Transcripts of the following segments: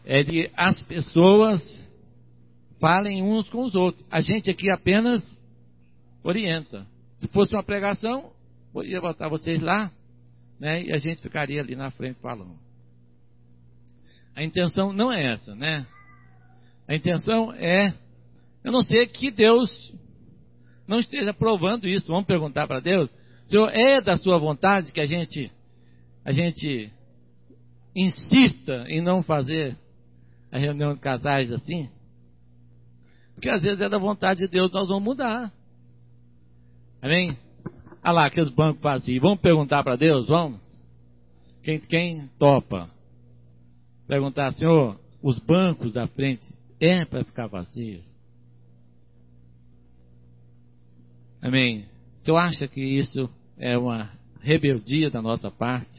é de as pessoas falem uns com os outros. A gente aqui apenas orienta. Se fosse uma pregação, eu ia botar vocês lá, né? E a gente ficaria ali na frente falando. A intenção não é essa, né? A intenção é, eu não sei que Deus não esteja provando isso. Vamos perguntar para Deus: Senhor, é da sua vontade que a gente insista em não fazer a reunião de casais assim? Porque às vezes é da vontade de Deus, nós vamos mudar. Amém? Olha lá, aqueles bancos vazios. Vamos perguntar para Deus? Vamos? Quem topa? Perguntar: Senhor, os bancos da frente é para ficar vazios? Amém? O senhor acha que isso é uma rebeldia da nossa parte?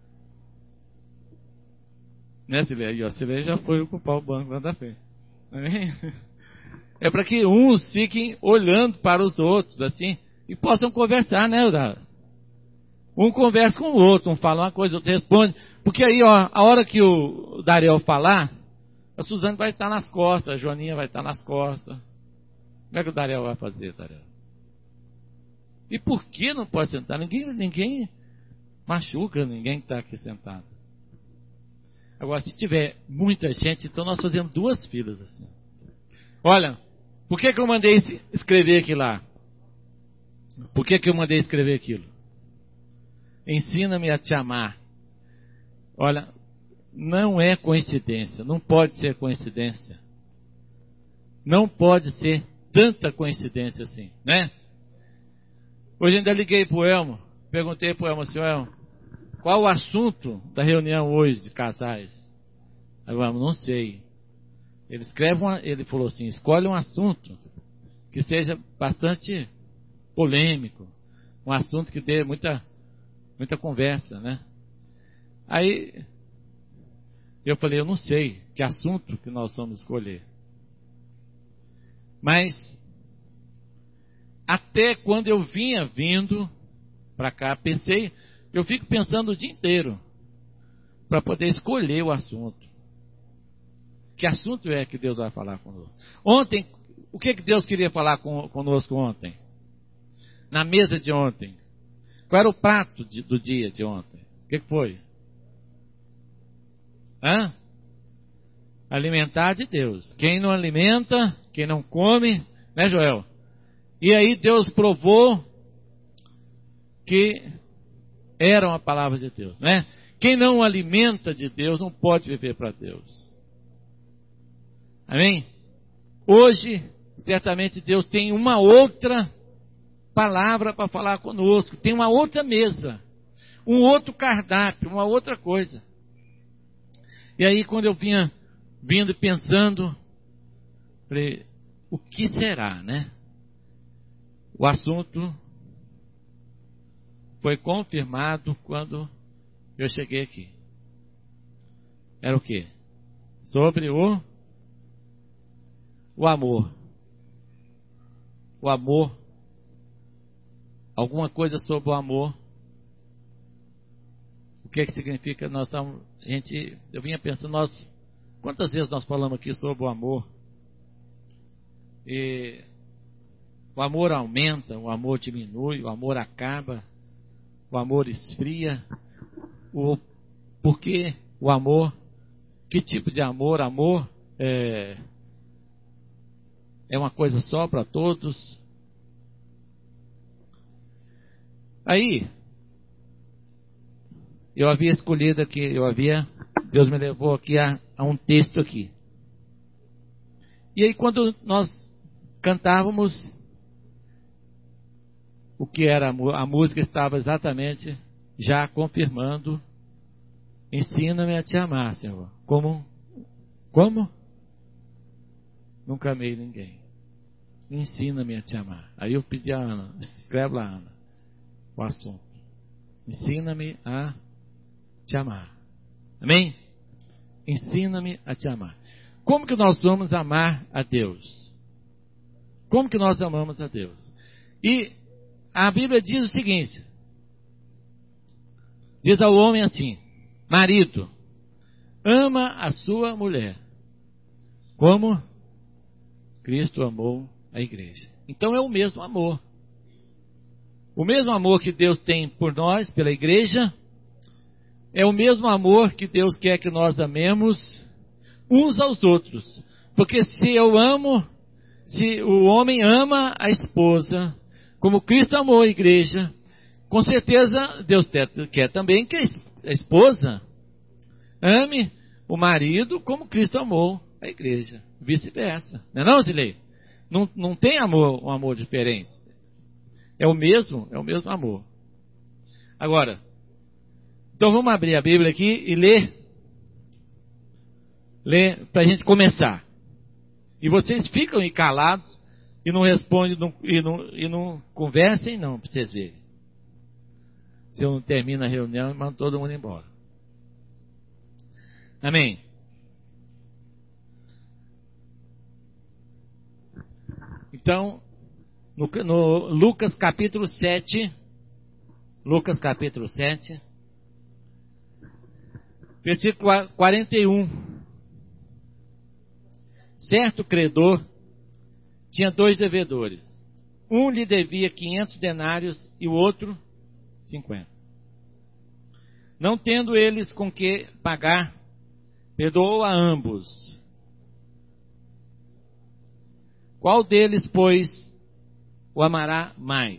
Né, Silene? Silene já foi ocupar o banco lá da frente. Amém? É para que uns fiquem olhando para os outros, assim, e possam conversar, né? Um conversa com o outro, um fala uma coisa, o outro responde. Porque aí, ó, a hora que o Dariel falar, a Suzane vai estar nas costas, a Joaninha vai estar nas costas. Como é que o Dariel vai fazer, Dariel? E por que não pode sentar? Ninguém machuca ninguém que está aqui sentado. Agora, se tiver muita gente, então nós fazemos 2 filas assim. Olha, por que eu mandei escrever aquilo lá? Por que eu mandei escrever aquilo? Ensina-me a te amar. Olha, não é coincidência, não pode ser coincidência. Não pode ser tanta coincidência assim, né? Hoje ainda liguei para o Elmo, perguntei para o Elmo assim: Elmo, qual o assunto da reunião hoje de casais? Aí o Elmo: não sei. Ele falou assim: escolhe um assunto que seja bastante polêmico, um assunto que dê muita conversa, né? Aí eu falei: eu não sei que assunto que nós vamos escolher. Mas até quando eu vinha vindo para cá, eu fico pensando o dia inteiro para poder escolher o assunto. Que assunto é que Deus vai falar conosco? Ontem, o que Deus queria falar conosco ontem? Na mesa de ontem. Qual era o prato do dia de ontem? O que foi? Alimentar de Deus. Quem não alimenta, quem não come, né, Joel? E aí Deus provou que era uma palavra de Deus, né? Quem não alimenta de Deus não pode viver para Deus. Amém? Hoje, certamente Deus tem uma outra palavra para falar conosco, tem uma outra mesa, um outro cardápio, uma outra coisa. E aí, quando eu vinha vindo e pensando, falei: o que será, né? O assunto foi confirmado quando eu cheguei aqui. Era o quê? Sobre o amor. O amor. Alguma coisa sobre o amor. O que significa? Eu vinha pensando, quantas vezes nós falamos aqui sobre o amor? E o amor aumenta, o amor diminui, o amor acaba, o amor esfria. Por que o amor? Que tipo de amor? Amor é uma coisa só para todos? Aí, eu havia escolhido aqui, Deus me levou aqui a um texto aqui. E aí, quando nós cantávamos, o que era a música estava exatamente já confirmando: ensina-me a te amar, Senhor. Como? Nunca amei ninguém. Ensina-me a te amar. Aí eu pedi a Ana: escreve lá, Ana, o assunto. Ensina-me a te amar. Amém? Ensina-me a te amar. Como que nós vamos amar a Deus? Como que nós amamos a Deus? E a Bíblia diz o seguinte: diz ao homem assim: marido, ama a sua mulher, como Cristo amou a igreja. Então é o mesmo amor. O mesmo amor que Deus tem por nós, pela igreja, é o mesmo amor que Deus quer que nós amemos uns aos outros. Porque se o homem ama a esposa, como Cristo amou a igreja, com certeza Deus quer também que a esposa ame o marido como Cristo amou a igreja. Vice-versa. Não é não, Zilei? Não tem um amor diferente. É o mesmo amor. Agora, então vamos abrir a Bíblia aqui e ler para a gente começar. E vocês ficam aí calados e não respondem e não conversem não, para vocês verem. Se eu não termino a reunião, eu mando todo mundo embora. Amém? Então, no Lucas capítulo 7, versículo 41. Certo credor tinha 2 devedores. Um lhe devia 500 denários e o outro 50. Não tendo eles com que pagar, perdoou a ambos. Qual deles, pois, o amará mais?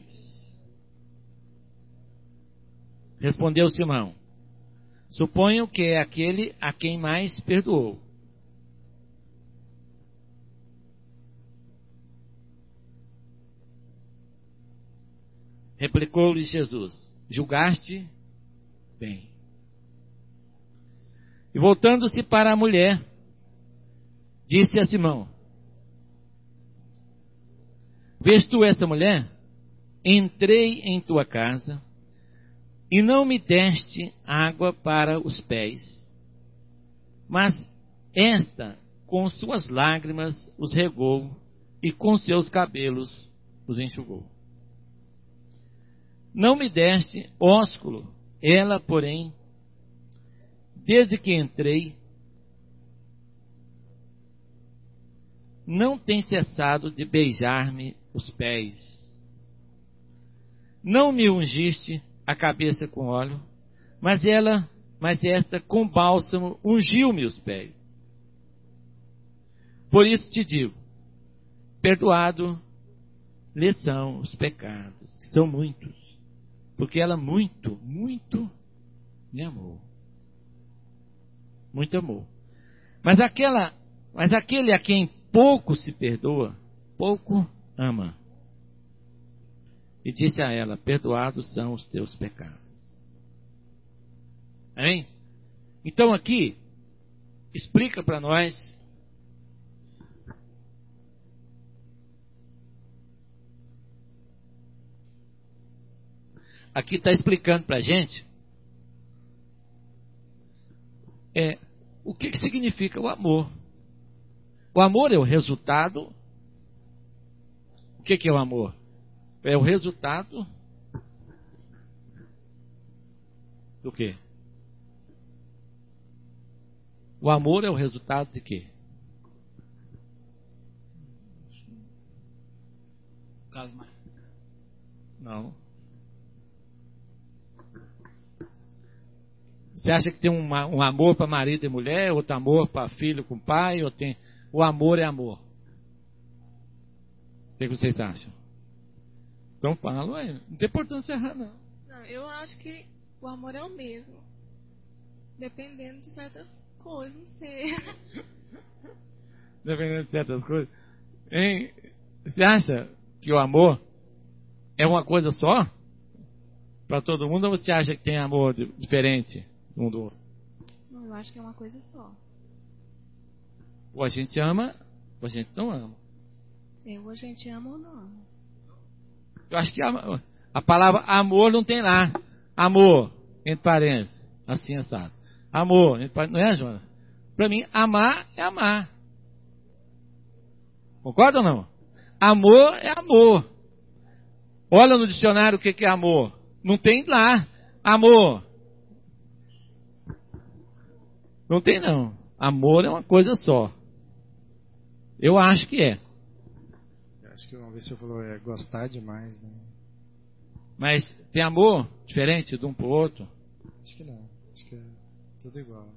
Respondeu Simão: suponho que é aquele a quem mais perdoou. Replicou-lhe Jesus: julgaste bem. E voltando-se para a mulher, disse a Simão: vês tu esta mulher? Entrei em tua casa e não me deste água para os pés, mas esta com suas lágrimas os regou e com seus cabelos os enxugou. Não me deste ósculo, ela, porém, desde que entrei, não tem cessado de beijar-me os pés. Não me ungiste a cabeça com óleo, mas esta com bálsamo ungiu-me os pés. Por isso te digo, perdoado lhe são os pecados, que são muitos, porque ela muito me amou. Muito amor. Mas aquele a quem pouco se perdoa, pouco ama. E disse a ela: perdoados são os teus pecados. Amém? Então aqui, explica para nós aqui está explicando para a gente o que significa o amor. O amor é o resultado. O que é o amor? É o resultado do quê? O amor é o resultado de quê? Não. Você acha que tem um amor para marido e mulher, outro amor para filho com pai, ou tem... O amor é amor. O que vocês acham? Então falam, não tem importância errar, não. Não, eu acho que o amor é o mesmo. Dependendo de certas coisas, não sei. Dependendo de certas coisas. Hein? Você acha que o amor é uma coisa só? Para todo mundo, ou você acha que tem amor diferente um do outro? Não, eu acho que é uma coisa só. Ou a gente ama, ou a gente não ama. Ou a gente ama ou não ama. Eu acho que a palavra amor não tem lá. Amor, entre parênteses, assim assado. Amor, entre parênteses, não é, Joana? Para mim, amar é amar. Concorda ou não? Amor é amor. Olha no dicionário o que é amor. Não tem lá. Amor. Não tem não. Amor é uma coisa só. Eu acho que é. Eu acho que uma vez você falou gostar demais, né? Mas tem amor diferente de um pro outro? Acho que não. Acho que é tudo igual.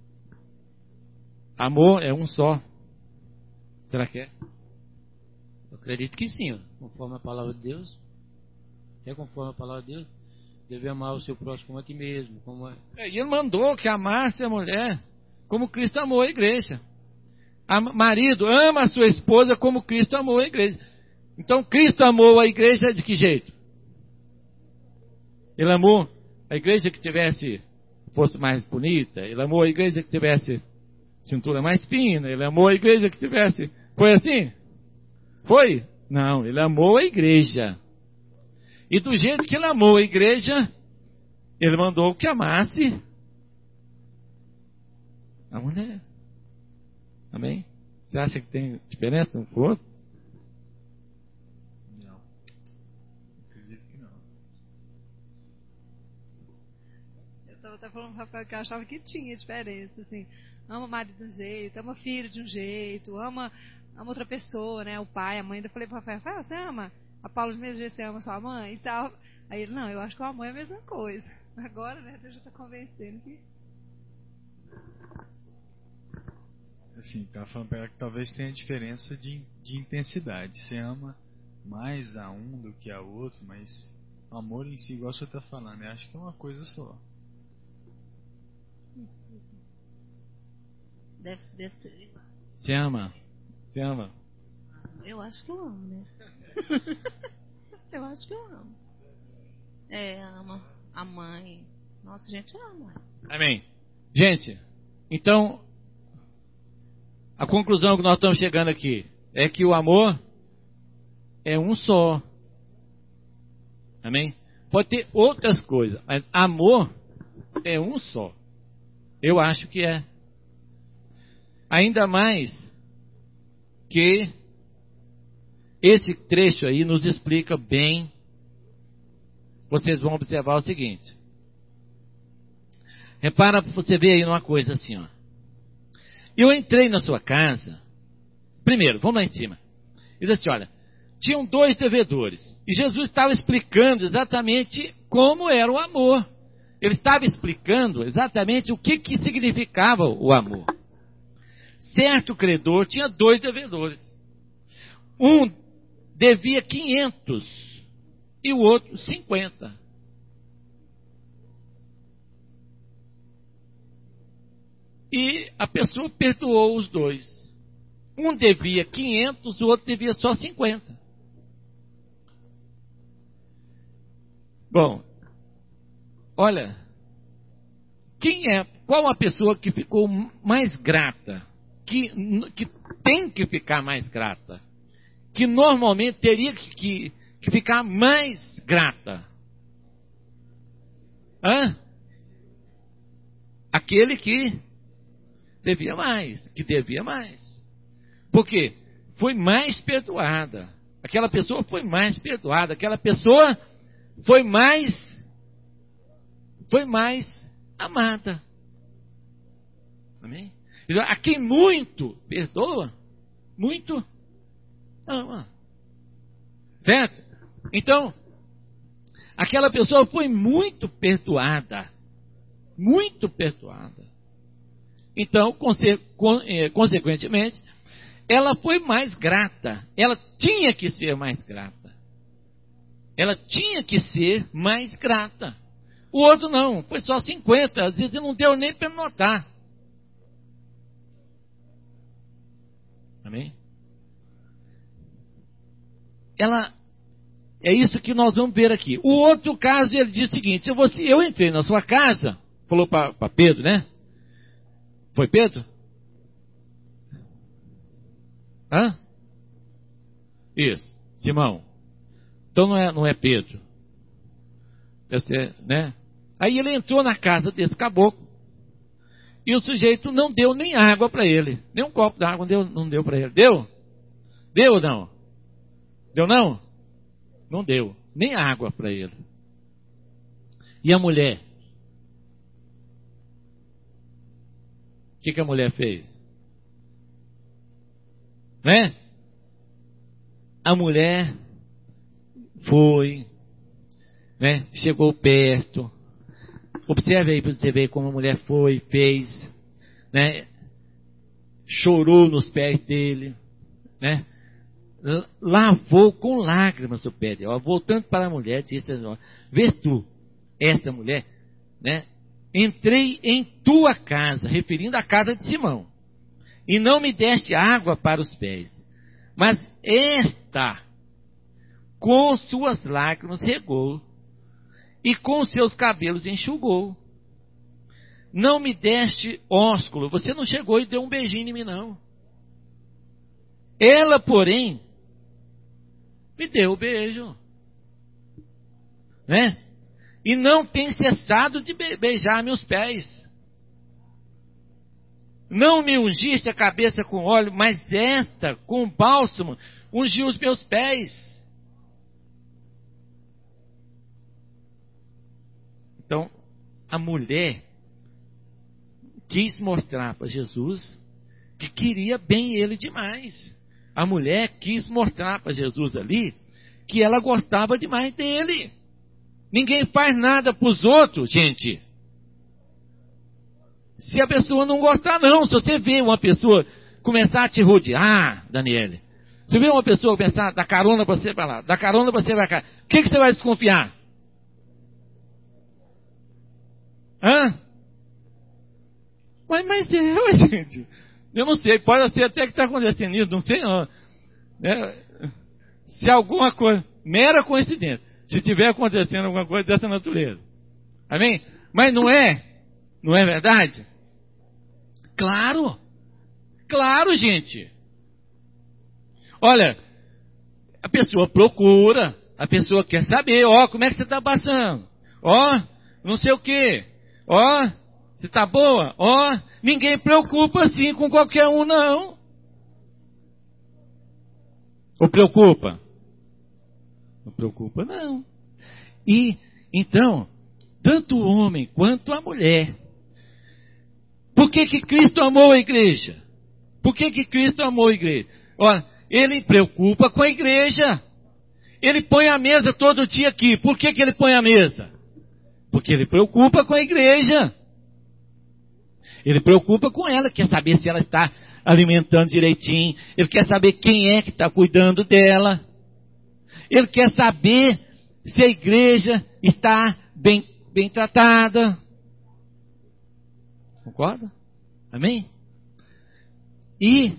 Amor é um só. Será que é? Eu acredito que sim, ó. Conforme a palavra de Deus. É conforme a palavra de Deus. Deve amar o seu próximo como a ti mesmo. E ele mandou que amasse a mulher como Cristo amou a igreja. Marido, ama a sua esposa como Cristo amou a igreja. Então Cristo amou a igreja de que jeito? Ele amou a igreja que fosse mais bonita. Ele amou a igreja que tivesse cintura mais fina. Ele amou a igreja que tivesse... Foi assim? Foi? Não, ele amou a igreja. E do jeito que ele amou a igreja, ele mandou que amasse a mulher. Amém? Você acha que tem diferença um com o outro? Não. Acredito que não. Eu estava até falando para o Rafael que eu achava que tinha diferença, assim. Ama o marido de um jeito, ama o filho de um jeito, ama outra pessoa, né? O pai, a mãe. Eu falei para o Rafael, você ama a Paula do mesmo jeito que você ama sua mãe e tal? Aí ele, não, eu acho que o amor é a mesma coisa. Agora, né, Deus já está convencendo que... Assim, tá falando para ela que talvez tenha diferença de intensidade. Você ama mais a um do que a outro, mas o amor em si, igual você está falando, eu acho que é uma coisa só. Deve ser. Você ama? Você ama? Eu acho que eu amo, né? Eu acho que eu amo. Ama a mãe. Nossa, a gente ama. Amém. Gente, então, a conclusão que nós estamos chegando aqui é que o amor é um só. Amém? Pode ter outras coisas, mas amor é um só. Eu acho que é. Ainda mais que esse trecho aí nos explica bem. Vocês vão observar o seguinte. Repara, você vê aí uma coisa assim, ó. Eu entrei na sua casa. Primeiro, vamos lá em cima. E disse assim, olha, tinham 2 devedores. E Jesus estava explicando exatamente como era o amor. Ele estava explicando exatamente o que significava o amor. Certo credor tinha 2 devedores. Um devia 500 e o outro 50. E a pessoa perdoou os 2. Um devia 500, o outro devia só 50. Bom, olha, qual a pessoa que ficou mais grata? Que tem que ficar mais grata? Que normalmente teria que ficar mais grata? Aquele que devia mais, Por quê? Foi mais perdoada. Aquela pessoa foi mais perdoada. Aquela pessoa foi mais amada. Amém? A quem muito perdoa, muito ama. Certo? Então, aquela pessoa foi muito perdoada. Muito perdoada. Então, consequentemente, ela foi mais grata. Ela tinha que ser mais grata. Ela tinha que ser mais grata. O outro não, foi só 50. Às vezes não deu nem para notar. Amém? É isso que nós vamos ver aqui. O outro caso, ele diz o seguinte: eu entrei na sua casa, falou para Pedro, né? Foi Pedro? Isso, Simão. Então não é Pedro. Deve ser, né? Aí ele entrou na casa desse caboclo. E o sujeito não deu nem água para ele. Nem um copo d'água não deu para ele. Deu? Deu ou não? Deu não? Não deu. Nem água para ele. E a mulher? que a mulher fez? Né? A mulher foi, né? Chegou perto. Observe aí para você ver como a mulher foi, fez, né? Chorou nos pés dele, né? Lavou com lágrimas o pé dele. Voltando para a mulher, disse: vês tu, esta mulher, né? Entrei em tua casa, referindo à casa de Simão, e não me deste água para os pés, mas esta com suas lágrimas regou, e com seus cabelos enxugou. Não me deste ósculo, você não chegou e deu um beijinho em mim, não. Ela, porém, me deu o beijo, né? E não tem cessado de beijar meus pés. Não me ungiste a cabeça com óleo, mas esta, com bálsamo, ungiu os meus pés. Então, a mulher quis mostrar para Jesus que queria bem ele demais. A mulher quis mostrar para Jesus ali que ela gostava demais dele. Ninguém faz nada para os outros, gente, se a pessoa não gostar, não. Se você vê uma pessoa começar a te rodear, Daniele, se vê uma pessoa começar a dar carona para você para lá, dar carona para você para cá, o que você vai desconfiar? Hã? Mas gente, eu não sei, pode ser até que está acontecendo isso, não sei não. Se alguma coisa, mera coincidência, se estiver acontecendo alguma coisa dessa natureza. Amém? Mas não é verdade? Claro, gente. Olha, a pessoa procura, a pessoa quer saber, como é que você está passando? Não sei o quê. Você está boa? Ninguém preocupa assim com qualquer um, não. Ou preocupa? Não preocupa, não. E, então, tanto o homem quanto a mulher. Por que Cristo amou a igreja? Por que Cristo amou a igreja? Ele preocupa com a igreja. Ele põe a mesa todo dia aqui. Por que ele põe a mesa? Porque ele preocupa com a igreja. Ele preocupa com ela, quer saber se ela está alimentando direitinho. Ele quer saber quem é que está cuidando dela. Ele quer saber se a igreja está bem tratada. Concorda? Amém? E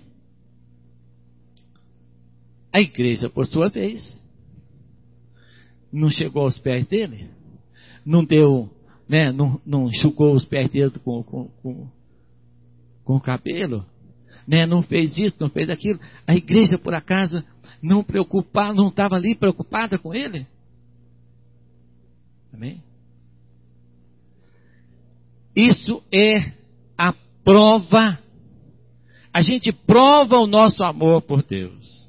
a igreja, por sua vez, não chegou aos pés dele, não deu, né, não enxugou os pés dele com o cabelo, né, não fez isso, não fez aquilo. A igreja, por acaso, não estava ali preocupada com ele? Amém? Isso é a prova. A gente prova o nosso amor por Deus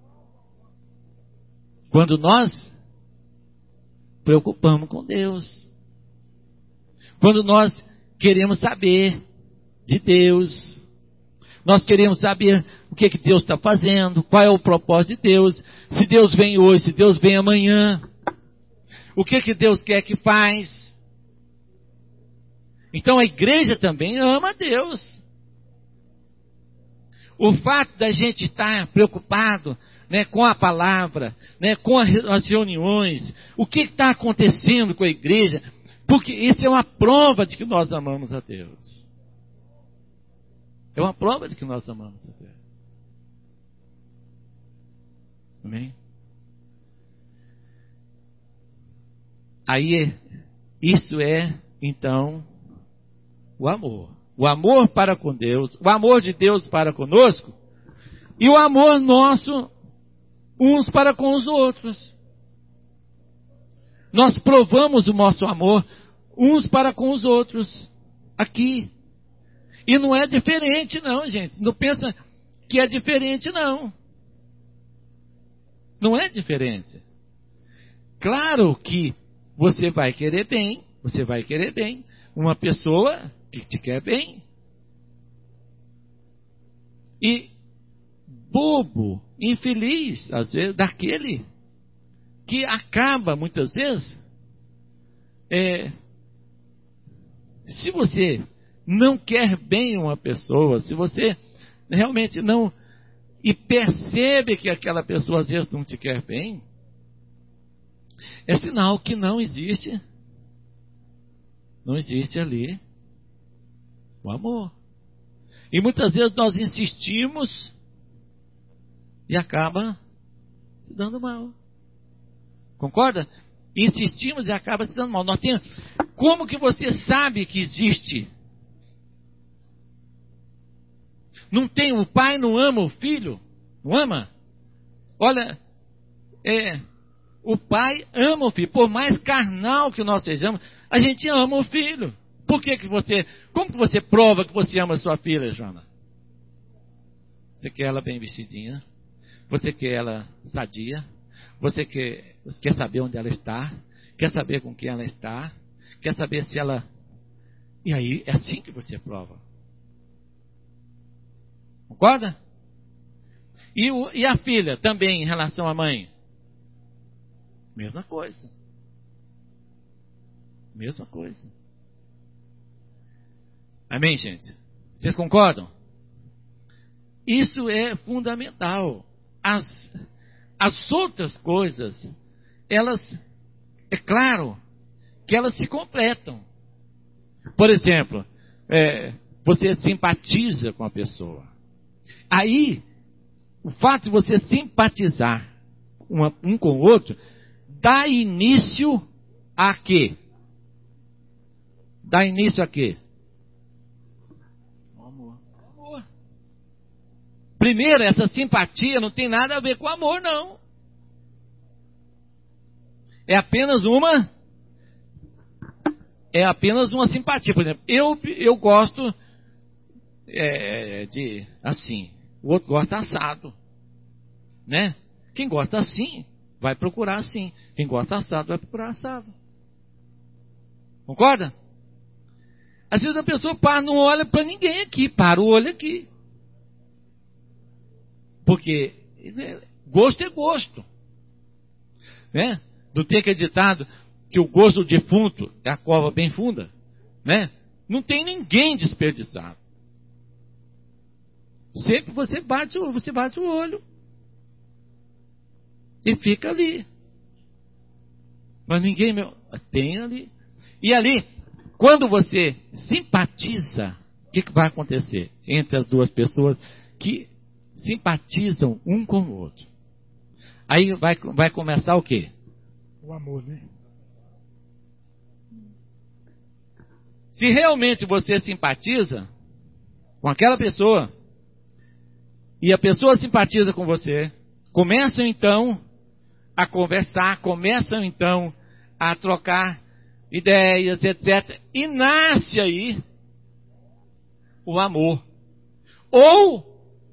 quando nós preocupamos com Deus, quando nós queremos saber de Deus, nós queremos saber o que Deus está fazendo, qual é o propósito de Deus, se Deus vem hoje, se Deus vem amanhã, o que Deus quer que faz. Então a igreja também ama a Deus. O fato da gente estar preocupado, né, com a palavra, né, com as reuniões, o que está acontecendo com a igreja, porque isso é uma prova de que nós amamos a Deus. É uma prova de que nós amamos a Deus. Amém? Aí, isso é, então, o amor. O amor para com Deus, o amor de Deus para conosco, e o amor nosso uns para com os outros. Nós provamos o nosso amor uns para com os outros aqui. E não é diferente não, gente. Não pensa que é diferente, não. Não é diferente. Claro que você vai querer bem. Uma pessoa que te quer bem. e bobo, infeliz, às vezes, daquele que acaba, muitas vezes, se você não quer bem uma pessoa, se você realmente não, e percebe que aquela pessoa às vezes não te quer bem, é sinal que não existe ali o amor. E muitas vezes nós insistimos e acaba se dando mal. Concorda? Insistimos e acaba se dando mal. Nós temos, como que você sabe que existe? Não tem, o pai não ama o filho? Não ama? Olha, o pai ama o filho. Por mais carnal que nós sejamos, a gente ama o filho. Por que você, como que você prova que você ama a sua filha, Joana? Você quer ela bem vestidinha? Você quer ela sadia? Você quer saber onde ela está? Quer saber com quem ela está? Quer saber se ela... E aí, é assim que você prova. Concorda? E a filha também em relação à mãe? Mesma coisa. Mesma coisa. Amém, gente? Vocês concordam? Isso é fundamental. As outras coisas, elas, é claro, que elas se completam. Por exemplo, você simpatiza com a pessoa. Aí, o fato de você simpatizar um com o outro, dá início a quê? Dá início a quê? Amor. Primeiro, essa simpatia não tem nada a ver com amor, não. É apenas uma simpatia. Por exemplo, eu gosto de assim, o outro gosta assado, né? Quem gosta assim vai procurar assim, quem gosta assado vai procurar assado. Concorda? Às vezes a pessoa não olha para ninguém aqui, para o olho aqui, porque gosto é gosto, né? Não tem acreditado que o gosto do defunto é a cova bem funda, né? Não tem ninguém desperdiçado. Sempre você bate o olho e fica ali. Mas ninguém tem ali. E ali, quando você simpatiza, o que vai acontecer entre as duas pessoas que simpatizam um com o outro? Aí vai começar o quê? O amor, né? Se realmente você simpatiza com aquela pessoa, e a pessoa simpatiza com você, começam então a conversar, começam então a trocar ideias, etc. E nasce aí o amor. Ou,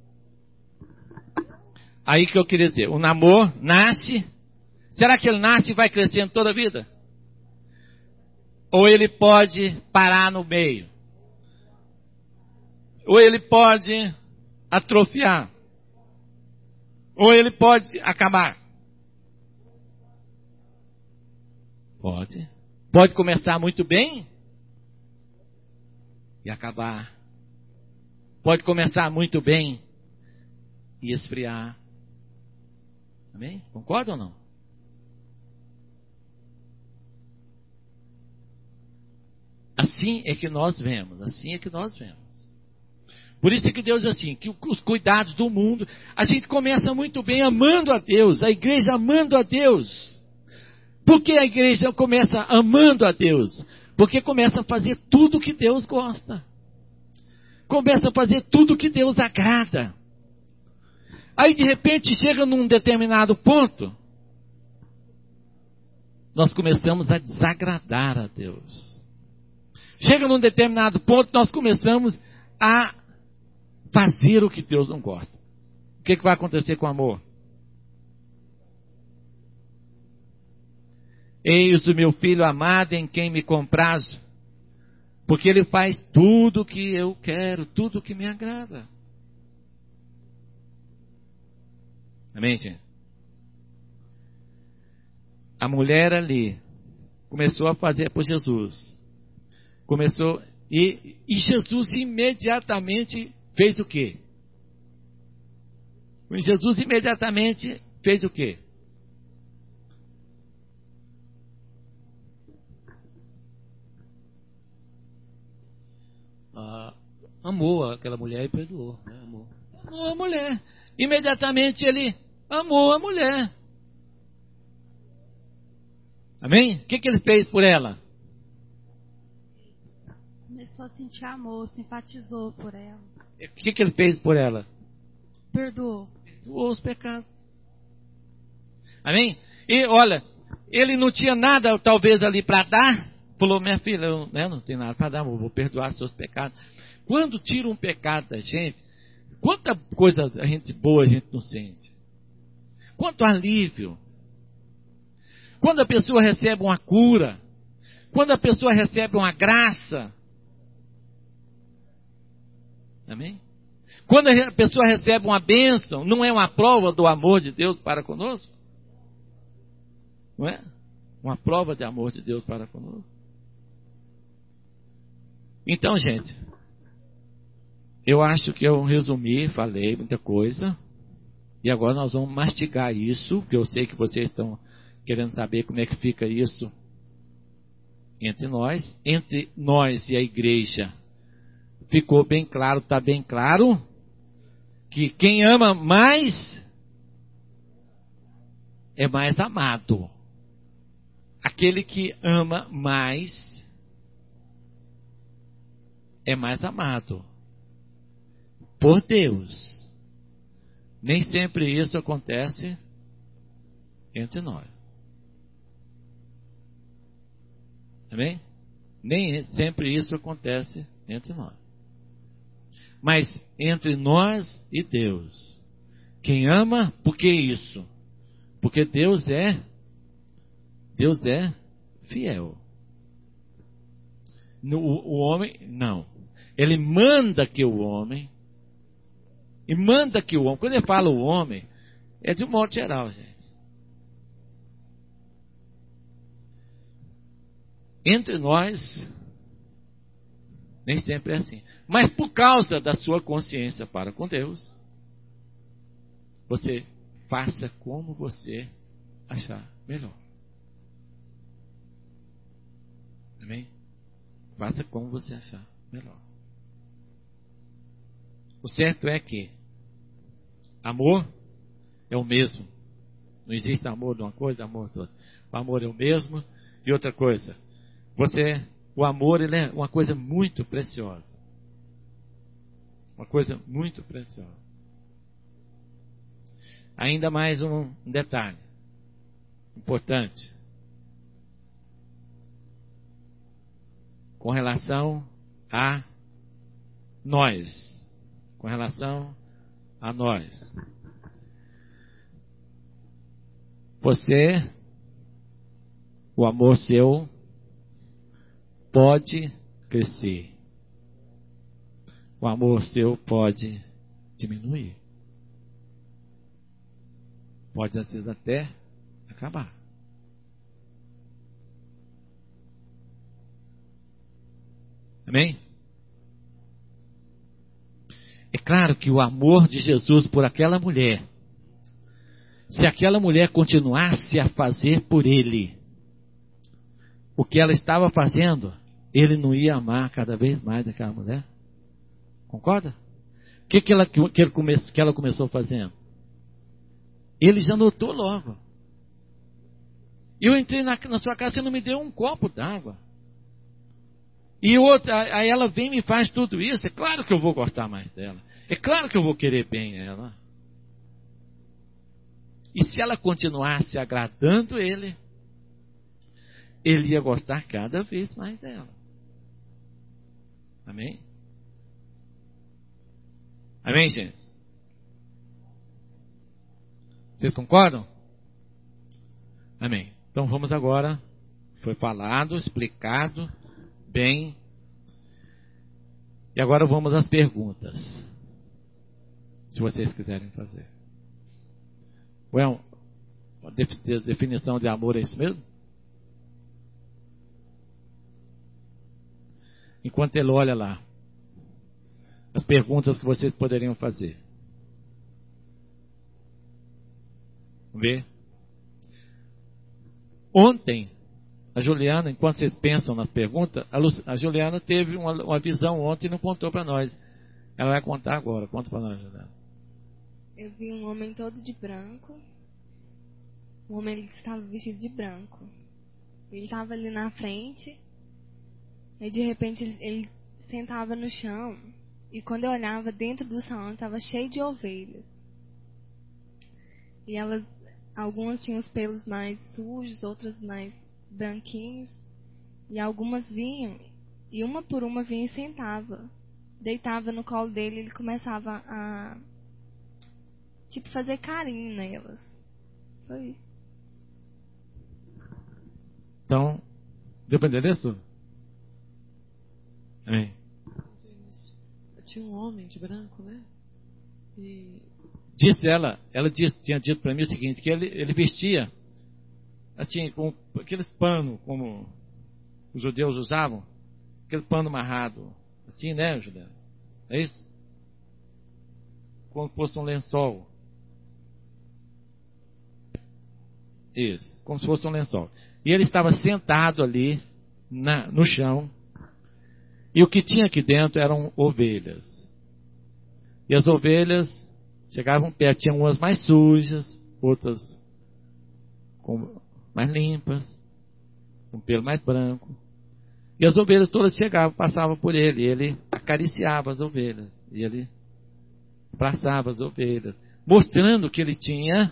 aí que eu queria dizer, o namoro nasce, será que ele nasce e vai crescendo toda a vida? Ou ele pode parar no meio? Ou ele pode atrofiar? Ou ele pode acabar? Pode. Pode começar muito bem e acabar. Pode começar muito bem e esfriar. Amém? Concorda ou não? Assim é que nós vemos. Assim é que nós vemos. Por isso é que Deus diz assim, que os cuidados do mundo, a gente começa muito bem amando a Deus, a igreja amando a Deus. Por que a igreja começa amando a Deus? Porque começa a fazer tudo que Deus gosta. Começa a fazer tudo que Deus agrada. Aí de repente chega num determinado ponto, nós começamos a desagradar a Deus. Chega num determinado ponto, nós começamos a fazer o que Deus não gosta. O que vai acontecer com o amor? Eis o meu filho amado em quem me comprazo, porque ele faz tudo o que eu quero, tudo o que me agrada. Amém, gente? A mulher ali começou a fazer por Jesus. Começou, e Jesus imediatamente fez o quê? Jesus imediatamente fez o quê? Amou aquela mulher e perdoou, né? Amou a mulher. Imediatamente ele amou a mulher. Amém? O que ele fez por ela? Começou a sentir amor, simpatizou por ela. O que ele fez por ela? Perdoou. Perdoou os pecados. Amém? E olha, ele não tinha nada talvez ali para dar. Falou, minha filha, eu não tenho nada para dar, vou perdoar seus pecados. Quando tira um pecado da gente, quanta coisa boa a gente não sente. Quanto alívio. Quando a pessoa recebe uma cura. Quando a pessoa recebe uma graça. Amém? Quando a pessoa recebe uma bênção, não é uma prova do amor de Deus para conosco? Não é? Uma prova de amor de Deus para conosco. Então, gente, eu acho que eu resumi, falei muita coisa. E agora nós vamos mastigar isso, porque eu sei que vocês estão querendo saber como é que fica isso entre nós e a igreja. Ficou bem claro, está bem claro, que quem ama mais é mais amado. Aquele que ama mais é mais amado por Deus. Nem sempre isso acontece entre nós. Amém? Nem sempre isso acontece entre nós. Mas entre nós e Deus. Quem ama, por que isso? Porque Deus é fiel. O homem, não. Ele manda que o homem, e manda que o homem, quando ele fala o homem, é de um modo geral, gente. Entre nós, nem sempre é assim. Mas por causa da sua consciência para com Deus, você faça como você achar melhor. Amém? Faça como você achar melhor. O certo é que amor é o mesmo. Não existe amor de uma coisa, amor de outra. O amor é o mesmo. E outra coisa, o amor, ele é uma coisa muito preciosa. Uma coisa muito preciosa. Ainda mais um detalhe importante. Com relação a nós. Com relação a nós. O amor seu pode crescer. O amor seu pode diminuir. Pode às vezes até acabar. Amém? É claro que o amor de Jesus por aquela mulher, se aquela mulher continuasse a fazer por ele o que ela estava fazendo, ele não ia amar cada vez mais aquela mulher. Concorda? O que ela começou fazendo? Ele já notou logo. Eu entrei na sua casa, você não me deu um copo d'água. E outra, aí ela vem e me faz tudo isso. É claro que eu vou gostar mais dela. É claro que eu vou querer bem ela. E se ela continuasse agradando ele ia gostar cada vez mais dela. Amém? Amém, gente? Vocês concordam? Amém. Então vamos agora. Foi falado, explicado bem. E agora vamos às perguntas. Se vocês quiserem fazer. Ué, a definição de amor é isso mesmo? Enquanto ele olha lá, as perguntas que vocês poderiam fazer. Vamos ver? Ontem, a Juliana, enquanto vocês pensam nas perguntas, a Juliana teve uma visão ontem e não contou para nós. Ela vai contar agora. Conta para nós, Juliana. Eu vi um homem todo de branco. Um homem que estava vestido de branco. Ele estava ali na frente. E de repente ele sentava no chão. E quando eu olhava dentro do salão, estava cheio de ovelhas. E algumas tinham os pelos mais sujos, outras mais branquinhos. E algumas vinham, e uma por uma vinha e sentava. Deitava no colo dele e ele começava a fazer carinho nelas. Foi isso. Então, deu para entender isso? Amém. Tinha um homem de branco, né? E Disse tinha dito para mim o seguinte, que ele vestia assim, com aqueles panos como os judeus usavam, aquele pano amarrado, assim, né, Juliana? É isso? Como se fosse um lençol. Isso, como se fosse um lençol. E ele estava sentado ali no chão, e o que tinha aqui dentro eram ovelhas. E as ovelhas chegavam perto, tinham umas mais sujas, outras mais limpas, com pelo mais branco. E as ovelhas todas chegavam, passavam por ele, e ele acariciava as ovelhas, e ele abraçava as ovelhas, mostrando que ele tinha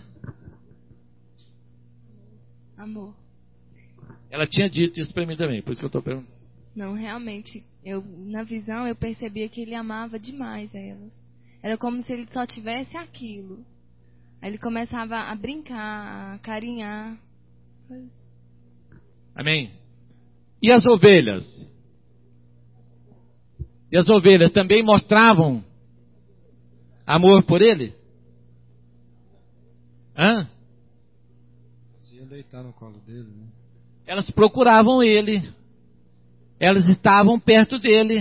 amor. Ela tinha dito isso para mim também, por isso que eu estou perguntando. Não, realmente, na visão eu percebia que ele amava demais elas. Era como se ele só tivesse aquilo. Aí ele começava a brincar, a carinhar. Amém? E as ovelhas? E as ovelhas também mostravam amor por ele? Hã? Você ia deitar no colo dele, né? Elas procuravam ele. Elas estavam perto dele.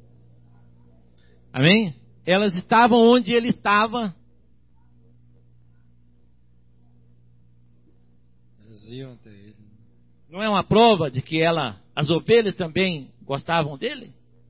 Amém? Elas estavam onde ele estava. Elas iam até ele. Não é uma prova de que as ovelhas também gostavam dele?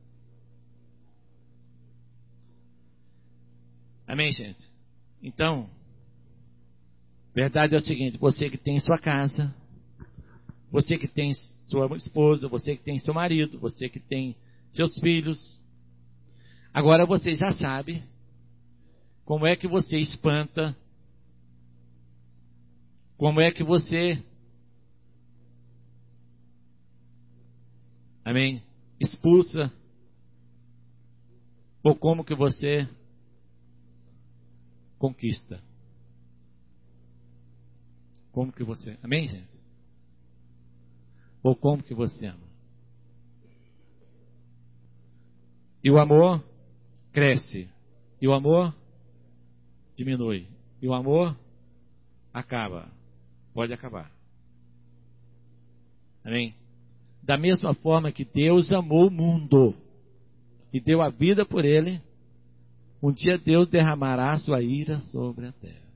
Amém, gente? Então, verdade é o seguinte, você que tem sua casa, você que tem sua esposa, você que tem seu marido, você que tem seus filhos, agora você já sabe como é que você espanta, como é que você, amém, expulsa, ou como que você conquista. Como que você, amém, gente? Ou como que você ama. E o amor cresce. E o amor diminui. E o amor acaba. Pode acabar. Amém? Da mesma forma que Deus amou o mundo e deu a vida por ele, um dia Deus derramará a sua ira sobre a terra.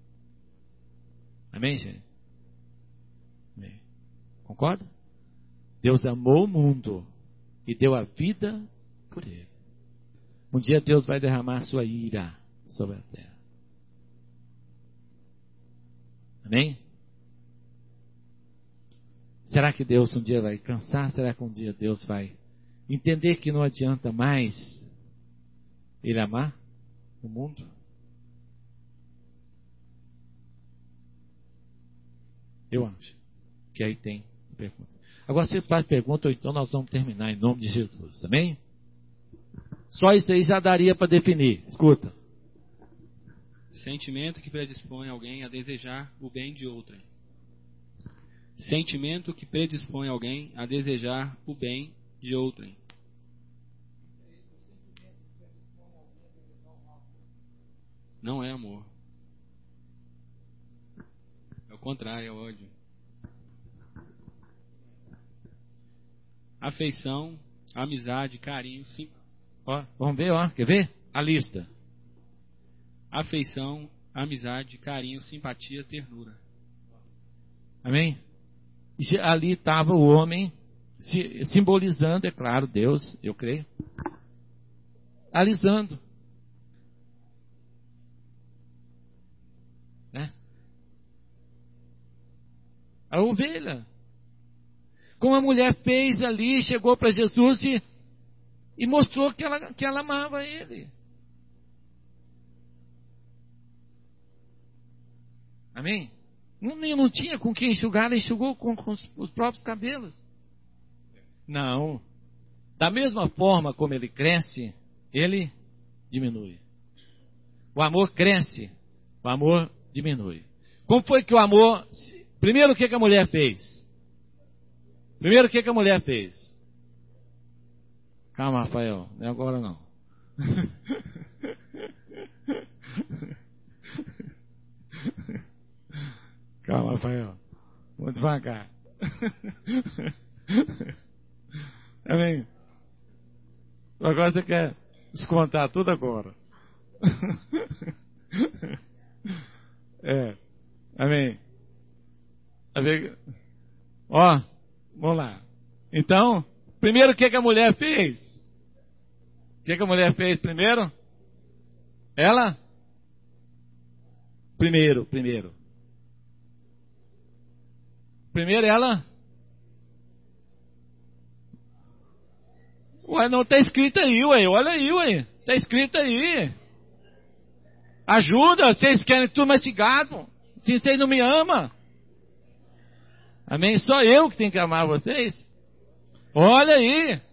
Amém, gente? Amém. Concorda? Deus amou o mundo e deu a vida por ele. Um dia Deus vai derramar a sua ira sobre a terra. Amém? Será que Deus um dia vai cansar? Será que um dia Deus vai entender que não adianta mais Ele amar o mundo? Eu acho que aí tem pergunta. Agora vocês fazem pergunta, ou então nós vamos terminar em nome de Jesus, amém? Só isso aí já daria para definir. Escuta. Sentimento que predispõe alguém a desejar o bem de outrem. Sentimento que predispõe alguém a desejar o bem de outrem. Não é amor. É o contrário, é ódio. Afeição, amizade, carinho, Ó, vamos ver, ó. Quer ver? A lista. afeição, amizade, carinho, simpatia, ternura. Amém? Ali estava o homem simbolizando, é claro, Deus, eu creio. Alisando. Né? A ovelha. Como a mulher fez ali, chegou para Jesus e mostrou que ela amava ele. Amém? Não tinha com quem enxugar, ela enxugou com os próprios cabelos. Não. Da mesma forma como ele cresce, ele diminui. O amor cresce, o amor diminui. Como foi que o amor... Primeiro, o que a mulher fez? Calma, Rafael, não é agora não. Calma, Rafael. Vamos devagar. Amém? Agora você quer descontar tudo agora. Amém? Ó, vamos lá. Então, primeiro o que a mulher fez? O que a mulher fez primeiro? Ela? Primeiro ela? Ué, não está escrito aí, ué. Olha aí, ué. Está escrito aí. Ajuda, vocês querem tudo mastigado. Se vocês não me amam. Amém? Só eu que tenho que amar vocês. Olha aí.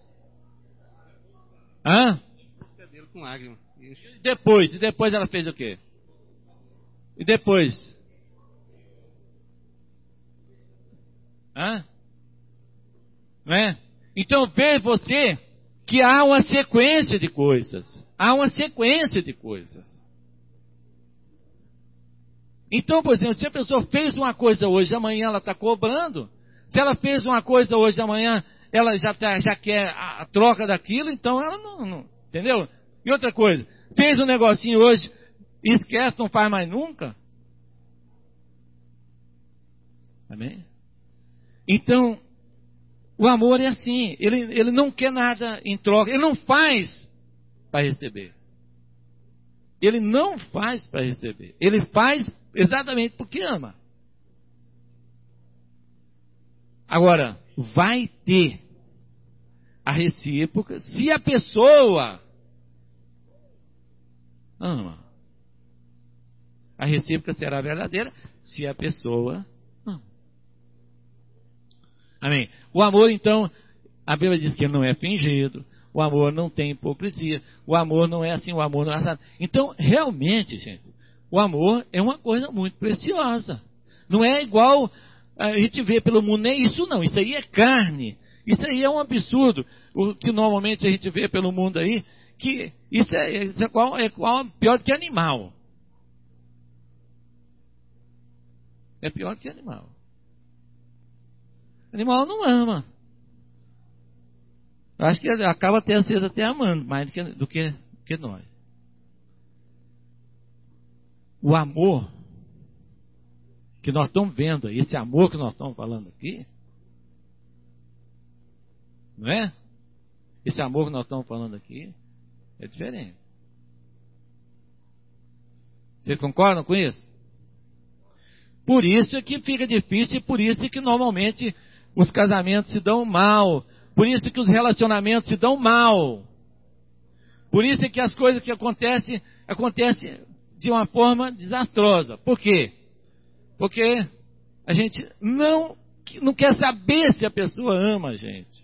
Hã? Com lágrima. E depois ela fez o quê? E depois? Hã? Não é? Então veja você que há uma sequência de coisas. Então, por exemplo, se a pessoa fez uma coisa hoje, amanhã ela está cobrando. Se ela fez uma coisa hoje, amanhã ela já quer a troca daquilo, então ela não. Entendeu? E outra coisa, fez um negocinho hoje, esquece, não faz mais nunca. Amém? Então, o amor é assim, ele não quer nada em troca, ele não faz para receber. Ele não faz para receber, ele faz exatamente porque ama. Agora, vai ter a recíproca se a pessoa ama. A recíproca será verdadeira se a pessoa ama. Amém? O amor, então, a Bíblia diz que ele não é fingido, o amor não tem hipocrisia, o amor não é assim, o amor não é assim. Então, realmente, gente, o amor é uma coisa muito preciosa. Não é igual a gente vê pelo mundo, nem isso não, isso aí é carne, isso aí é um absurdo. O que normalmente a gente vê pelo mundo aí, que isso é pior do que animal. É pior do que animal. Animal não ama. Eu acho que acaba até às vezes até amando mais do que nós. O amor que nós estamos vendo aí, esse amor que nós estamos falando aqui, não é? Esse amor que nós estamos falando aqui é diferente. Vocês concordam com isso? Por isso é que fica difícil e por isso é que normalmente os casamentos se dão mal. Por isso é que os relacionamentos se dão mal. Por isso é que as coisas que acontecem de uma forma desastrosa. Por quê? Porque a gente não quer saber se a pessoa ama a gente.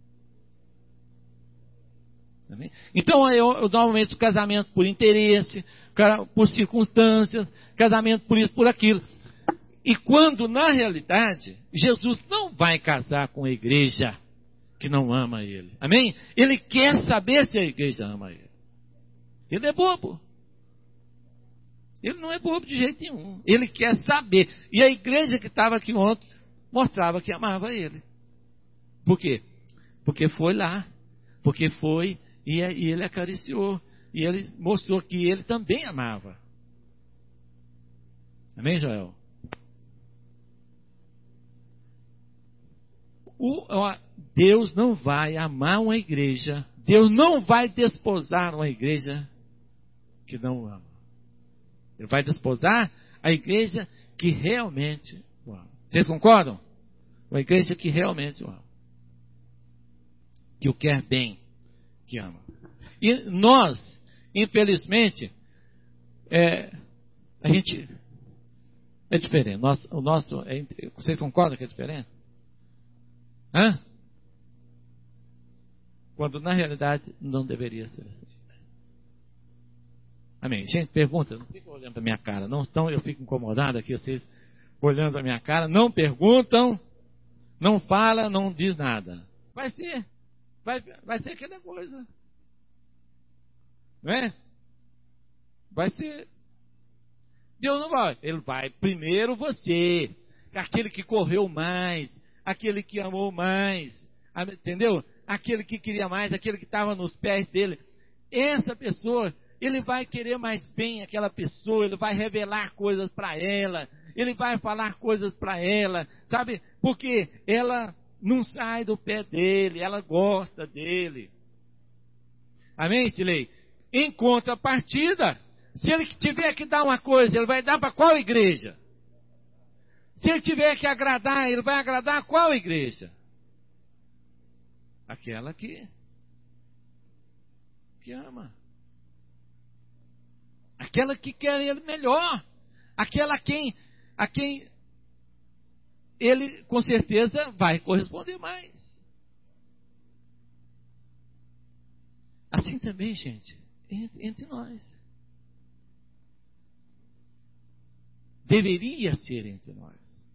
Então, normalmente o casamento por interesse, por circunstâncias, casamento por isso, por aquilo. E quando, na realidade, Jesus não vai casar com a igreja que não ama ele. Amém? Ele quer saber se a igreja ama ele. Ele é bobo. Ele não é bobo de jeito nenhum. Ele quer saber. E a igreja que estava aqui ontem mostrava que amava ele. Por quê? Porque foi lá. Porque foi e ele acariciou. E ele mostrou que ele também amava. Amém, Joel? Deus não vai amar uma igreja. Deus não vai desposar uma igreja que não o ama. Ele vai desposar a igreja que realmente o ama. Vocês concordam? Uma igreja que realmente o ama. Que o quer bem, que ama. E nós, infelizmente, a gente é diferente. O nosso vocês concordam que é diferente? Hã? Quando na realidade não deveria ser assim. Amém. Gente, pergunta, não fica olhando para minha cara, não estão, eu fico incomodado aqui, vocês olhando para minha cara, não perguntam, não fala, não diz nada. Vai ser aquela coisa. Não é? Vai ser. Deus não vai. Ele vai primeiro você, aquele que correu mais, aquele que amou mais, entendeu? Aquele que queria mais, aquele que estava nos pés dele. Essa pessoa, ele vai querer mais bem aquela pessoa, ele vai revelar coisas para ela, ele vai falar coisas para ela, sabe? Porque ela não sai do pé dele, ela gosta dele. Amém, Silei? Em contrapartida, se ele tiver que dar uma coisa, ele vai dar para qual igreja? Se ele tiver que agradar, ele vai agradar qual igreja? Aquela que ama. Aquela que quer ele melhor. Aquela a quem ele com certeza vai corresponder mais. Assim também, gente, entre nós. Deveria ser entre nós.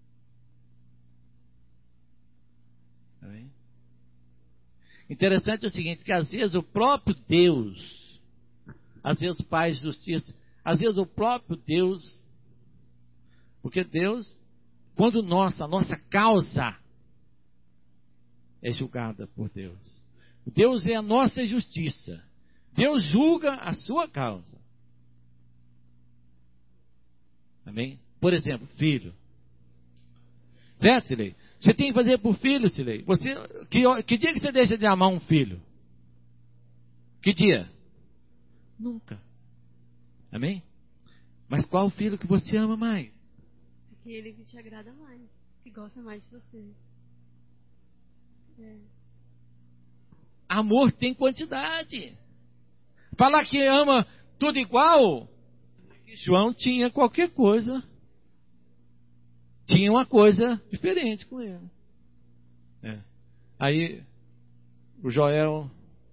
Amém? Interessante é o seguinte, que às vezes o próprio Deus, às vezes faz justiça, às vezes o próprio Deus, porque Deus, quando a nossa causa é julgada por Deus. Deus é a nossa justiça. Deus julga a sua causa. Amém? Por exemplo, filho. Certo, Silei? Você tem que fazer por filho, Silei. Que dia que você deixa de amar um filho? Que dia? Nunca. Amém? Mas qual filho que você ama mais? Aquele que te agrada mais, que gosta mais de você. Amor tem quantidade. Falar que ama tudo igual, João tinha qualquer coisa. Tinha uma coisa diferente com ele. Aí o Joel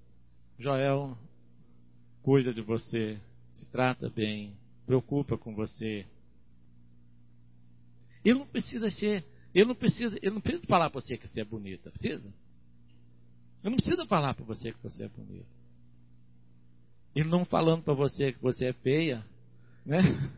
cuida de você, se trata bem, preocupa com você. Ele não precisa falar para você que você é bonita, precisa? Ele não precisa falar para você que você é bonita. Ele não falando para você que você é feia, né?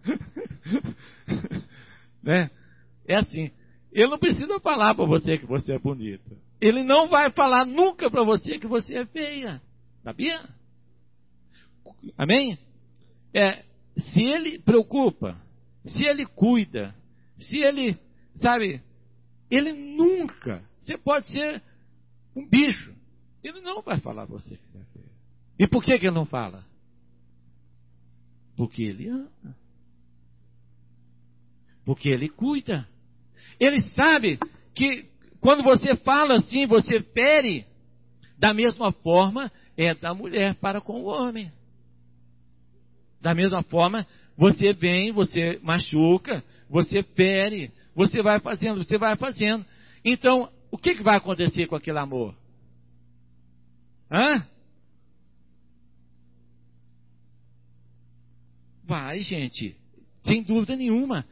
Né? É assim, ele não precisa falar para você que você é bonita. Ele não vai falar nunca para você que você é feia. Sabia? Amém? Se ele preocupa, se ele cuida, se ele, sabe, ele nunca, você pode ser um bicho, ele não vai falar para você que você é feia. E por que ele não fala? Porque ele ama. Porque ele cuida. Ele sabe que quando você fala assim, você fere, da mesma forma é da mulher para com o homem. Da mesma forma, você vem, você machuca, você fere, você vai fazendo. Então, o que vai acontecer com aquele amor? Vai, gente, sem dúvida nenhuma.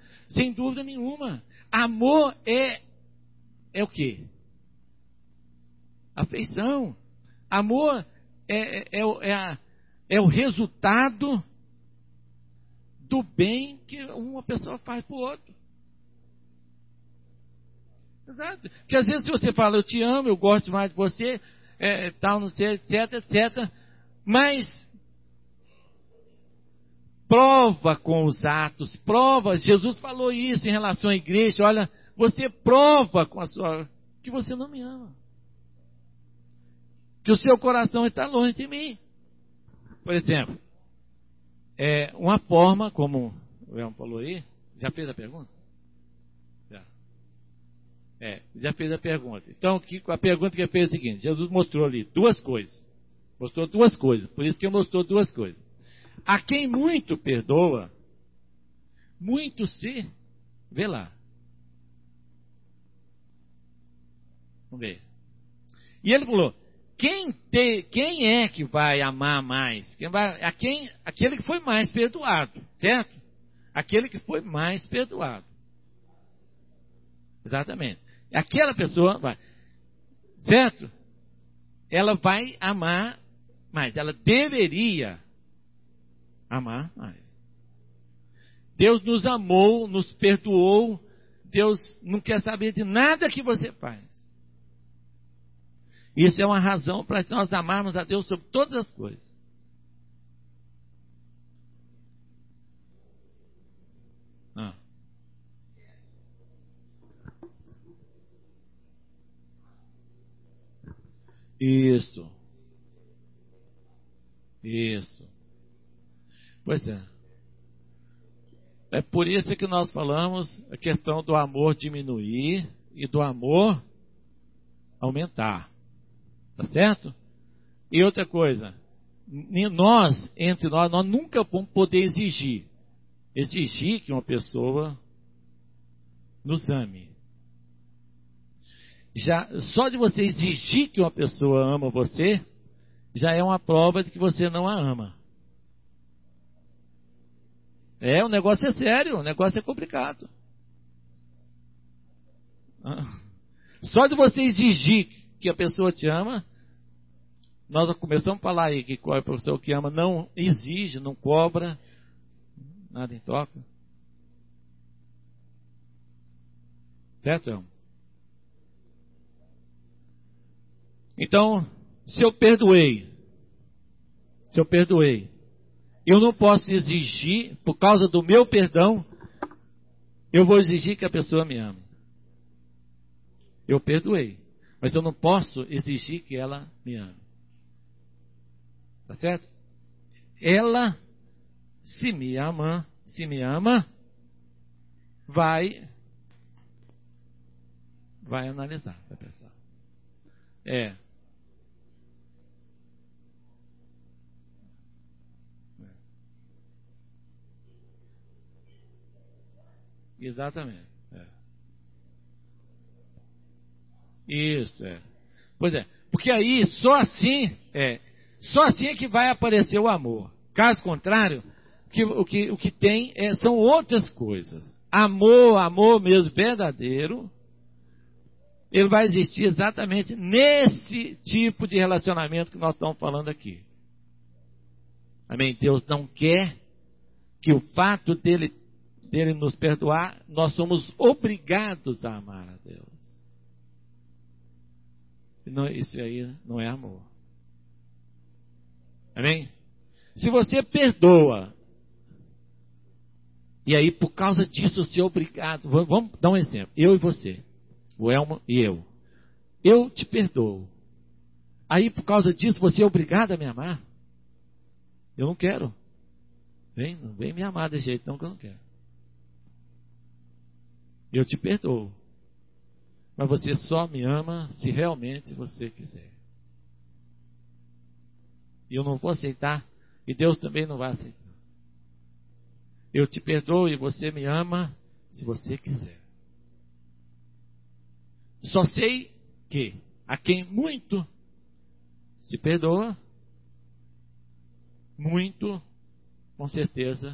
Amor é o quê? Afeição. Amor é o resultado do bem que uma pessoa faz para o outro. Exato. Porque às vezes se você fala, eu te amo, eu gosto mais de você, tal, não sei, etc, etc. Mas prova com os atos, prova. Jesus falou isso em relação à igreja. Olha, você prova com a sua que você não me ama, que o seu coração está longe de mim. Por exemplo, uma forma, como o Elmo falou aí, já fez a pergunta? Já fez a pergunta. Então, a pergunta que ele fez é a seguinte: Jesus mostrou ali duas coisas. Mostrou duas coisas. Por isso que ele mostrou duas coisas. A quem muito perdoa, muito se vê lá. Vamos ver. E ele falou: quem é que vai amar mais? Aquele que foi mais perdoado, certo? Aquele que foi mais perdoado. Exatamente. Aquela pessoa vai, certo? Ela vai amar mais. Ela deveria amar mais. Deus nos amou, nos perdoou. Deus não quer saber de nada que você faz. Isso é uma razão para nós amarmos a Deus sobre todas as coisas. Isso. Pois é. É por isso que nós falamos a questão do amor diminuir e do amor aumentar. Tá certo? E outra coisa, entre nós nunca vamos poder exigir que uma pessoa nos ame. Só de você exigir que uma pessoa ama você, já é uma prova de que você não a ama. O negócio é sério, o negócio é complicado. Só de você exigir que a pessoa te ama, nós começamos a falar aí que a pessoa que ama não exige, não cobra, nada em troca. Certo, irmão? Então, se eu perdoei, eu não posso exigir, por causa do meu perdão, eu vou exigir que a pessoa me ame. Eu perdoei, mas eu não posso exigir que ela me ame. Tá certo? Ela, se me ama, vai analisar, vai pensar. Exatamente. Isso, Pois é, porque aí só assim é que vai aparecer o amor. Caso contrário, o que tem são outras coisas. Amor mesmo verdadeiro, ele vai existir exatamente nesse tipo de relacionamento que nós estamos falando aqui. Amém? Deus não quer que o fato dele nos perdoar, nós somos obrigados a amar a Deus. Isso aí não é amor. Amém? Se você perdoa, e aí por causa disso você é obrigado, vamos dar um exemplo, eu e você, o Elmo e eu te perdoo, aí por causa disso você é obrigado a me amar? Eu não quero. Não vem me amar desse jeito não, que eu não quero. Eu te perdoo, mas você só me ama se realmente você quiser. E eu não vou aceitar, e Deus também não vai aceitar. Eu te perdoo e você me ama se você quiser. Só sei que a quem muito se perdoa, muito, com certeza,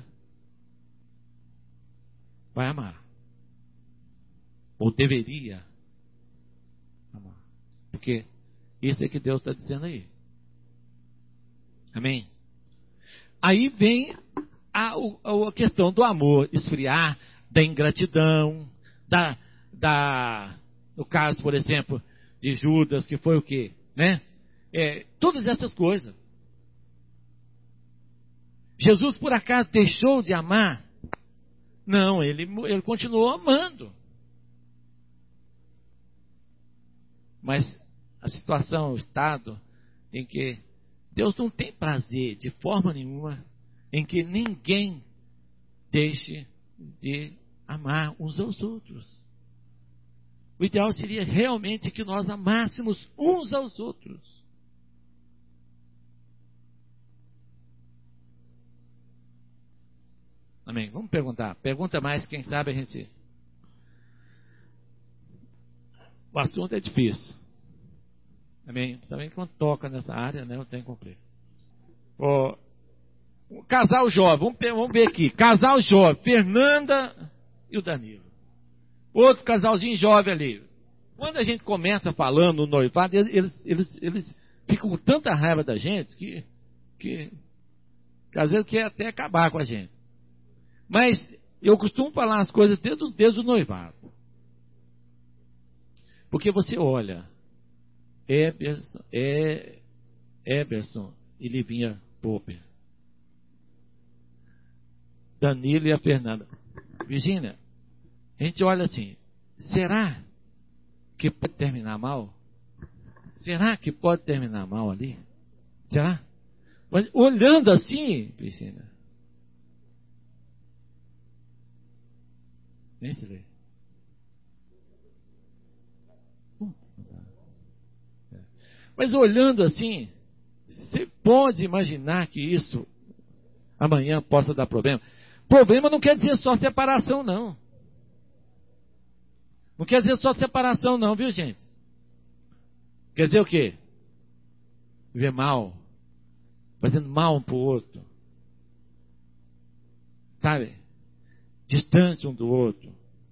vai amar. Ou deveria amar. Porque isso é que Deus está dizendo aí. Amém? Aí vem a questão do amor esfriar, da ingratidão, no caso, por exemplo, de Judas, que foi o quê? Né? Todas essas coisas. Jesus, por acaso, deixou de amar? Não, ele continuou amando. Mas a situação, o estado em que Deus não tem prazer de forma nenhuma em que ninguém deixe de amar uns aos outros. O ideal seria realmente que nós amássemos uns aos outros. Amém? Vamos perguntar. Pergunta mais, quem sabe a gente... O assunto é difícil. Amém? Também quando toca nessa área, né, eu tenho que cumprir. Casal jovem, vamos ver aqui. Casal jovem, Fernanda e o Danilo. Outro casalzinho jovem ali. Quando a gente começa falando no noivado, eles ficam com tanta raiva da gente que às vezes quer até acabar com a gente. Mas eu costumo falar as coisas desde o noivado. Porque você olha, Eberson e Livinha Popper, Danilo e a Fernanda. Virgínia, a gente olha assim, será que pode terminar mal? Será que pode terminar mal ali? Será? Mas olhando assim, Virgínia, nem se vê. Mas olhando assim, você pode imaginar que isso amanhã possa dar problema. Problema não quer dizer só separação, não. Não quer dizer só separação, não, viu, gente? Quer dizer o quê? Viver mal, fazendo mal um pro outro. Sabe? Distante um do outro.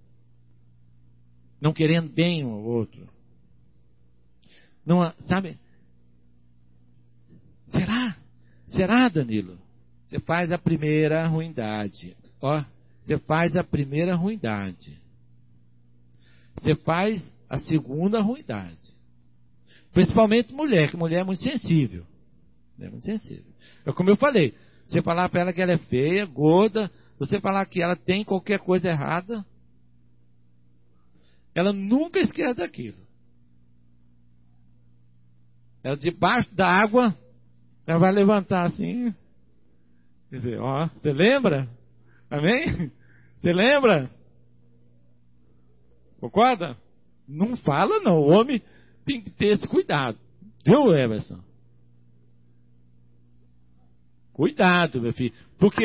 Não querendo bem um ao outro. Não, sabe? Será, Danilo? Você faz a primeira ruindade. Você faz a primeira ruindade. Você faz a segunda ruindade. Principalmente mulher, que mulher é muito sensível. É muito sensível. É como eu falei, você falar para ela que ela é feia, gorda, você falar que ela tem qualquer coisa errada, ela nunca esquece daquilo. Ela debaixo da água, ela vai levantar assim. Quer dizer, você lembra? Amém? Você lembra? Concorda? Não fala não, o homem tem que ter esse cuidado. Viu, Everson? Cuidado, meu filho. Porque,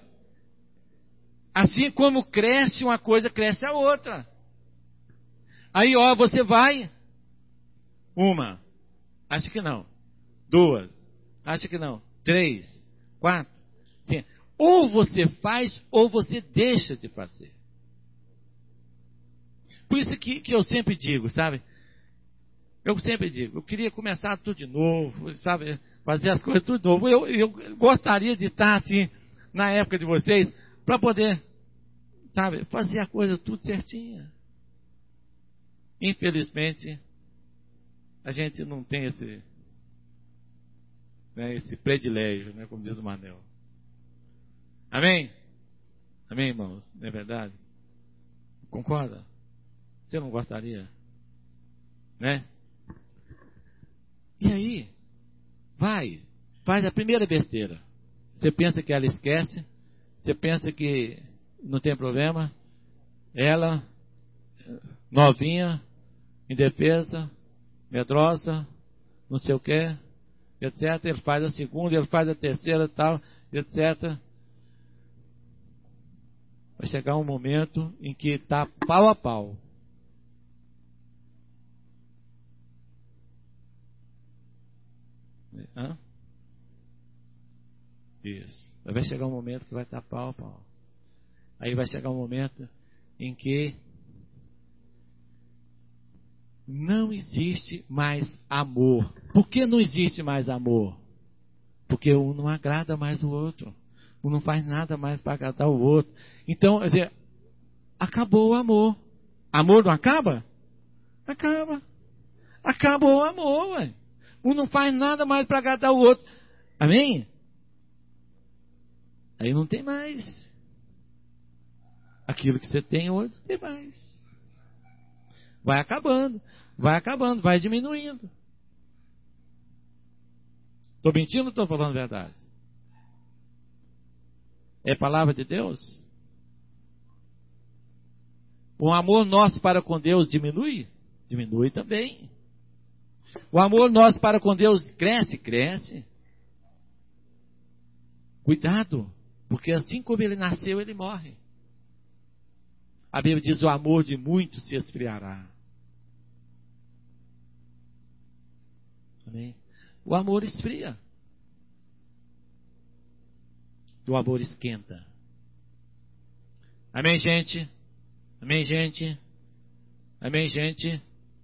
assim como cresce uma coisa, cresce a outra. Aí, você vai. Uma. Acha que não. Duas. Acha que não. 3, 4, 5. Ou você faz, ou você deixa de fazer. Por isso que eu sempre digo, sabe? Eu sempre digo, eu queria começar tudo de novo, sabe? Fazer as coisas tudo de novo. Eu gostaria de estar assim, na época de vocês, para poder, sabe, fazer a coisa tudo certinha. Infelizmente, a gente não tem esse privilégio, né, como diz o Manel. Amém? Amém, irmãos? Não é verdade? Concorda? Você não gostaria? Né? E aí, faz a primeira besteira. Você pensa que ela esquece, você pensa que não tem problema, ela, novinha, indefesa, medrosa, não sei o que, etc. Ele faz a segunda, ele faz a terceira, tal, etc. Vai chegar um momento em que está pau a pau. Isso. Vai chegar um momento que vai estar pau a pau. Aí vai chegar um momento em que não existe mais amor. Por que não existe mais amor? Porque um não agrada mais o outro. Um não faz nada mais para agradar o outro. Então, quer dizer, acabou o amor. Amor não acaba? Acaba. Acabou o amor, ué. Um não faz nada mais para agradar o outro. Amém? Aí não tem mais. Aquilo que você tem hoje não tem mais. Vai acabando, vai diminuindo. Estou mentindo ou estou falando a verdade? É palavra de Deus? O amor nosso para com Deus diminui? Diminui também. O amor nosso para com Deus cresce? Cresce. Cuidado, porque assim como ele nasceu, ele morre. A Bíblia diz: o amor de muitos se esfriará. Amém? O amor esfria. O amor esquenta. Amém, gente? Amém, gente? Amém, gente?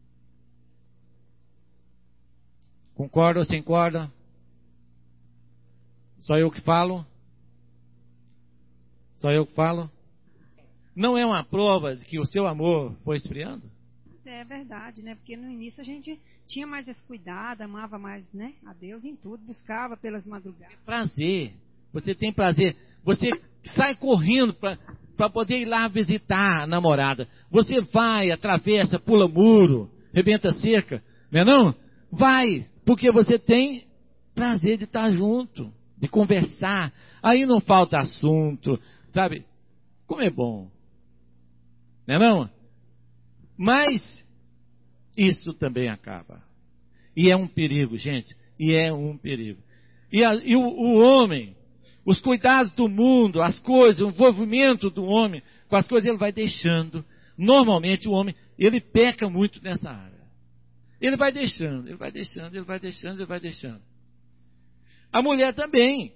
Concorda ou sem corda? Só eu que falo? Só eu que falo? Não é uma prova de que o seu amor foi esfriando? É verdade, né? Porque no início a gente tinha mais esse cuidado, amava mais, né, a Deus em tudo, buscava pelas madrugadas. Prazer. Você tem prazer. Você sai correndo para poder ir lá visitar a namorada. Você vai, atravessa, pula muro, rebenta cerca. Não é não? Vai, porque você tem prazer de estar junto, de conversar. Aí não falta assunto, sabe? Como é bom. Não é não? Mas isso também acaba. E é um perigo, gente. E é um perigo. E o homem, os cuidados do mundo, as coisas, o envolvimento do homem com as coisas, ele vai deixando. Normalmente o homem, ele peca muito nessa área. Ele vai deixando, ele vai deixando, ele vai deixando, ele vai deixando. A mulher também.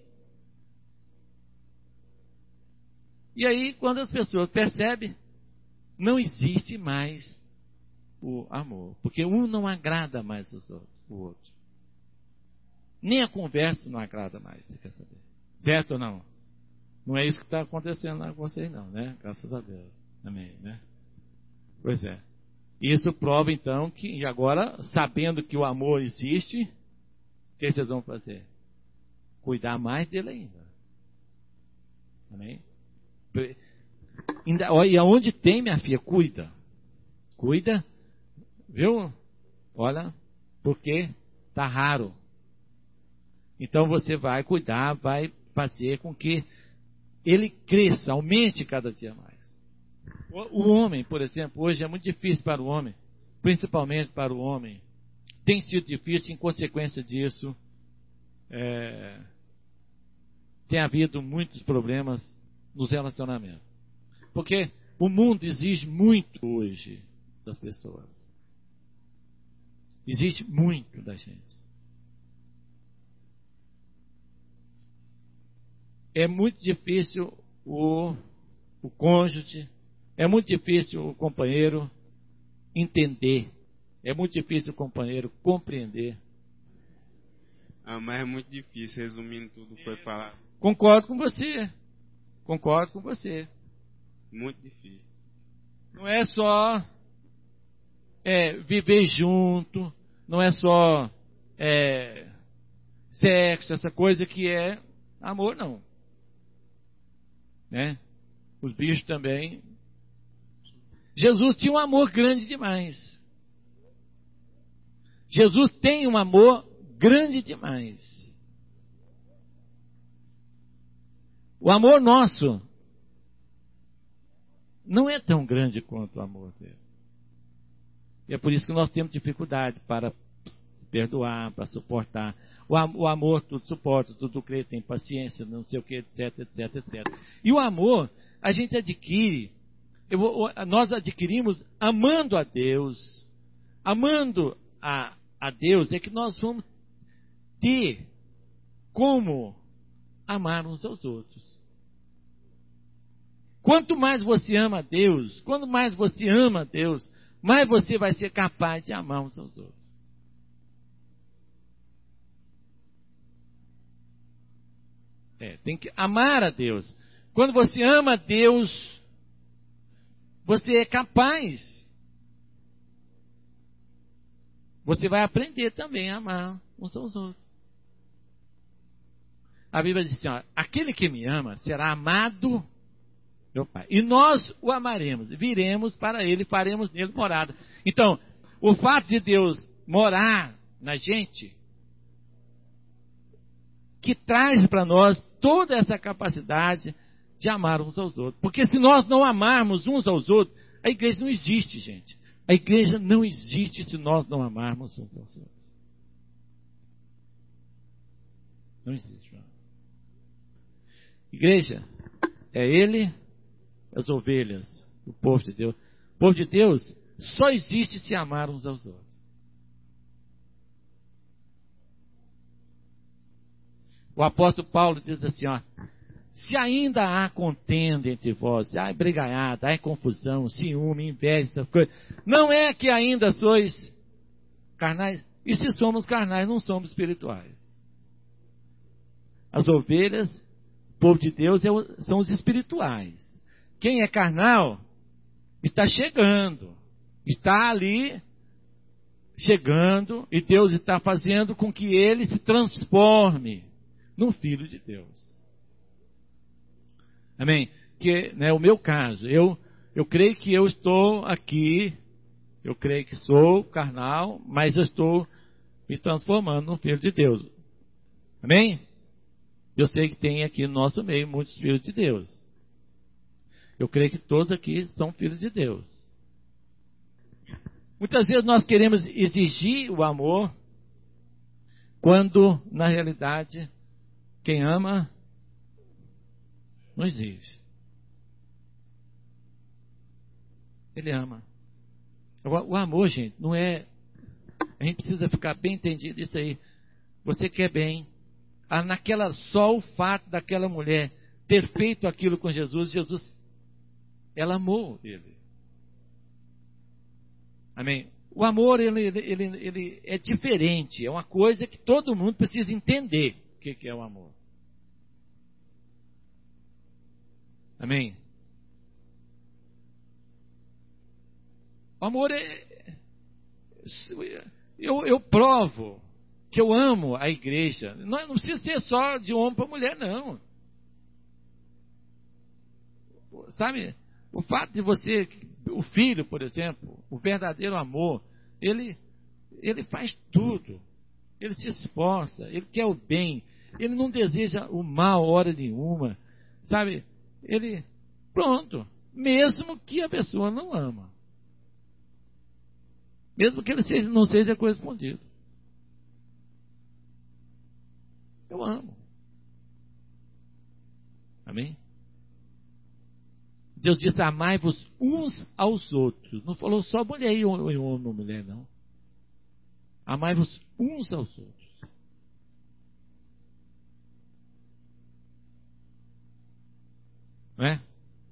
E aí, quando as pessoas percebem, não existe mais o amor. Porque um não agrada mais o outro. Nem a conversa não agrada mais, você quer saber. Certo ou não? Não é isso que está acontecendo lá com vocês não, né? Graças a Deus. Amém, né? Pois é. Isso prova então que agora, sabendo que o amor existe, o que vocês vão fazer? Cuidar mais dele ainda. Amém? E aonde tem, minha filha, cuida. Cuida, viu? Olha, porque está raro. Então você vai cuidar, vai fazer com que ele cresça, aumente cada dia mais. O homem, por exemplo, hoje é muito difícil para o homem, principalmente para o homem. Tem sido difícil em consequência disso. Tem havido muitos problemas nos relacionamentos. Porque o mundo exige muito hoje das pessoas. Exige muito da gente. É muito difícil o cônjuge, é muito difícil o companheiro entender, é muito difícil o companheiro compreender. Mas é muito difícil, resumindo tudo que foi falado. Concordo com você. Concordo com você. Muito difícil. Não é só viver junto, não é só sexo, essa coisa que é amor, não. Né? Os bichos também. Jesus tinha um amor grande demais. Jesus tem um amor grande demais. O amor nosso não é tão grande quanto o amor dele. E é por isso que nós temos dificuldade para perdoar, para suportar. O amor tudo suporta, tudo crê, tem paciência, não sei o que, etc, etc, etc. E o amor, a gente adquire, nós adquirimos amando a Deus. Amando a Deus é que nós vamos ter como amar uns aos outros. Quanto mais você ama a Deus, quanto mais você ama a Deus, mais você vai ser capaz de amar uns aos outros. Tem que amar a Deus. Quando você ama a Deus, você é capaz. Você vai aprender também a amar uns aos outros. A Bíblia diz assim, ó, aquele que me ama será amado meu Pai. E nós o amaremos, viremos para ele, faremos nele morada. Então, o fato de Deus morar na gente, que traz para nós toda essa capacidade de amar uns aos outros. Porque se nós não amarmos uns aos outros, a igreja não existe, gente. A igreja não existe se nós não amarmos uns aos outros. Não existe. Não. Igreja é ele, as ovelhas, o povo de Deus. O povo de Deus só existe se amar uns aos outros. O apóstolo Paulo diz assim, ó, se ainda há contenda entre vós, há brigaiada, há confusão, ciúme, inveja, essas coisas, não é que ainda sois carnais? E se somos carnais, não somos espirituais. As ovelhas, o povo de Deus, são os espirituais. Quem é carnal está chegando, está ali chegando, e Deus está fazendo com que ele se transforme num filho de Deus. Amém? Que, né, o meu caso, eu creio que eu estou aqui, eu creio que sou carnal, mas eu estou me transformando num filho de Deus. Amém? Eu sei que tem aqui no nosso meio muitos filhos de Deus. Eu creio que todos aqui são filhos de Deus. Muitas vezes nós queremos exigir o amor, quando, na realidade, quem ama, não exige. Ele ama. O amor, gente, não é... A gente precisa ficar bem entendido isso aí. Você quer bem. Só o fato daquela mulher ter feito aquilo com Jesus, ela amou ele. Amém? O amor, ele é diferente. É uma coisa que todo mundo precisa entender o que é o amor. Amém? O amor é... Eu provo que eu amo a igreja. Não precisa ser só de homem para mulher, não. Sabe, o fato de você, o filho, por exemplo, o verdadeiro amor, ele faz tudo. Ele se esforça, ele quer o bem, ele não deseja o mal hora nenhuma. Sabe, pronto, mesmo que a pessoa não ama. Mesmo que ele não seja correspondido. Eu amo. Amém? Deus disse, amai-vos uns aos outros. Não falou só mulher e homem ou mulher, não. Amai-vos uns aos outros. Não é?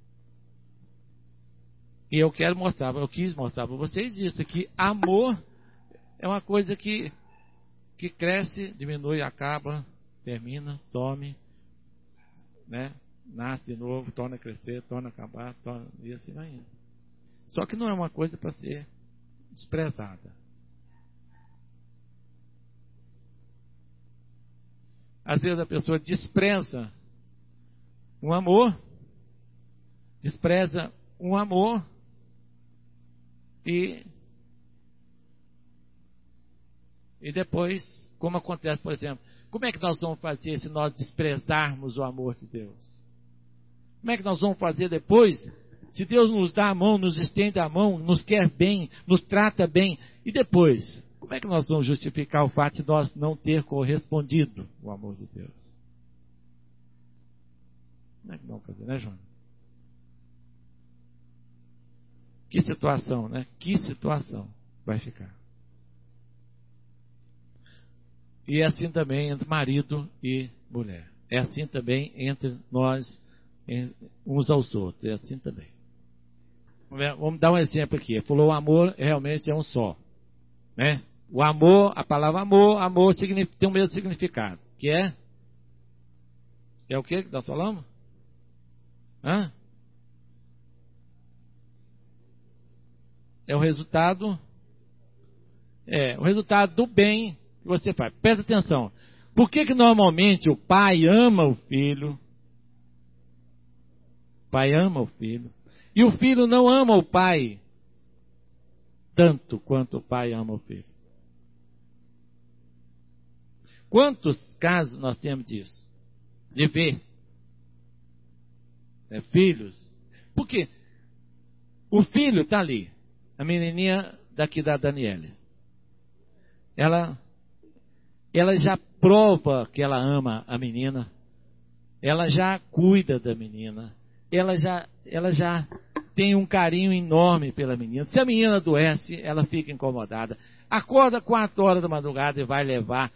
E eu quis mostrar para vocês isso, que amor é uma coisa que cresce, diminui, acaba, termina, some, né? Nasce de novo, torna a crescer, torna a acabar, e assim vai indo. Só que não é uma coisa para ser desprezada. Às vezes a pessoa despreza um amor, e depois, como acontece, por exemplo, como é que nós vamos fazer se nós desprezarmos o amor de Deus? Como é que nós vamos fazer depois, se Deus nos dá a mão, nos estende a mão, nos quer bem, nos trata bem, e depois, como é que nós vamos justificar o fato de nós não ter correspondido o amor de Deus? Como é que vamos fazer, né, João? Que situação, né? Que situação vai ficar. E é assim também entre marido e mulher. É assim também entre nós, uns aos outros. É assim também. Vamos dar um exemplo aqui. Ele falou, o amor realmente é um só. Né? O amor, a palavra amor tem o mesmo significado. Que é É o que nós falamos? Hã? É o resultado do bem que você faz. Presta atenção. Por que normalmente o pai ama o filho? O pai ama o filho. E o filho não ama o pai tanto quanto o pai ama o filho. Quantos casos nós temos disso? De ver filhos. Por quê? O filho está ali. A menininha daqui da Daniele. Ela já prova que ela ama a menina. Ela já cuida da menina. Ela já tem um carinho enorme pela menina. Se a menina adoece, ela fica incomodada. Acorda 4 horas da madrugada e vai levar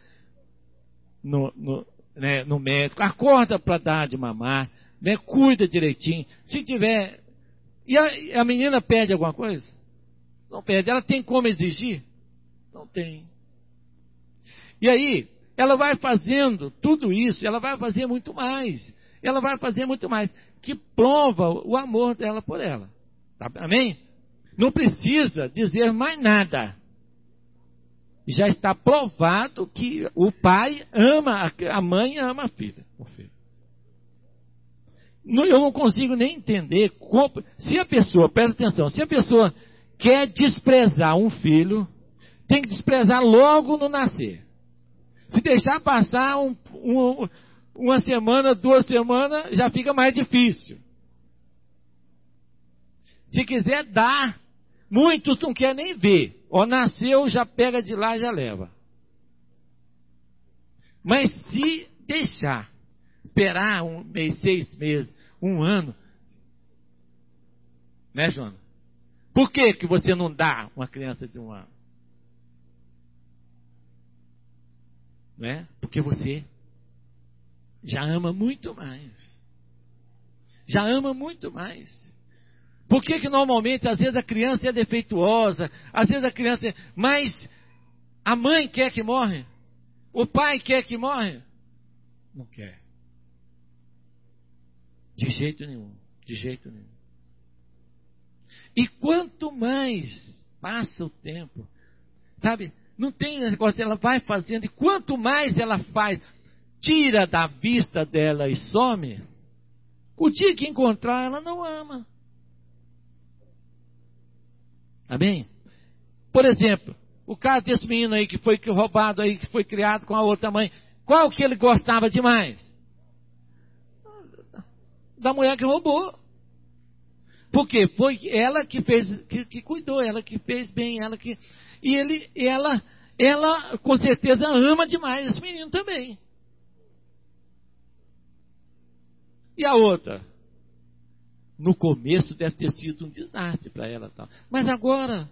no médico. Acorda para dar de mamar. Né? Cuida direitinho. Se tiver... E a menina pede alguma coisa? Não pede. Ela tem como exigir? Não tem. E aí, ela vai fazendo tudo isso. Ela vai fazer muito mais. Ela vai fazer muito mais. Que prova o amor dela por ela. Tá? Amém? Não precisa dizer mais nada. Já está provado que o pai ama, a mãe ama a filha. O filho. Eu não consigo nem entender como, se a pessoa, presta atenção, se a pessoa quer desprezar um filho, tem que desprezar logo no nascer. Se deixar passar uma semana, 2 semanas, já fica mais difícil. Se quiser dar, muitos não querem nem ver. Ó, nasceu, já pega de lá, já leva. Mas se deixar, esperar 1 mês, 6 meses, 1 ano, né, Joana? Por que você não dá uma criança de 1 ano? Né? Porque você já ama muito mais. Já ama muito mais. Por que normalmente, às vezes a criança é defeituosa, às vezes a criança é... Mas a mãe quer que morre? O pai quer que morre? Não quer. De jeito nenhum. De jeito nenhum. E quanto mais passa o tempo, sabe? Não tem negócio, ela vai fazendo, e quanto mais ela faz, tira da vista dela e some, o dia que encontrar, ela não ama. Amém? Por exemplo, o caso desse menino aí que foi roubado aí, que foi criado com a outra mãe, qual que ele gostava demais? Da mulher que roubou. Porque foi ela que fez, que cuidou, ela que fez bem, ela que... E ela com certeza ama demais esse menino também. E a outra? No começo deve ter sido um desastre para ela. Tal. Mas agora,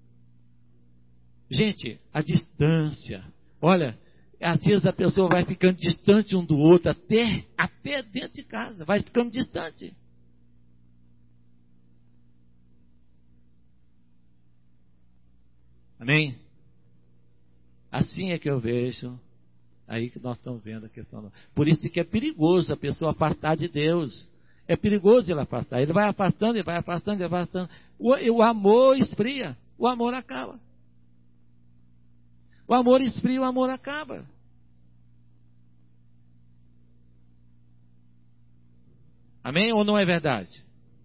gente, a distância. Olha, às vezes a pessoa vai ficando distante um do outro, até dentro de casa, vai ficando distante. Amém? Assim é que eu vejo, aí que nós estamos vendo a questão. Por isso que é perigoso a pessoa afastar de Deus. É perigoso ele afastar. Ele vai afastando, ele vai afastando, ele vai afastando. O amor esfria, o amor acaba. O amor esfria, o amor acaba. Amém ou não é verdade?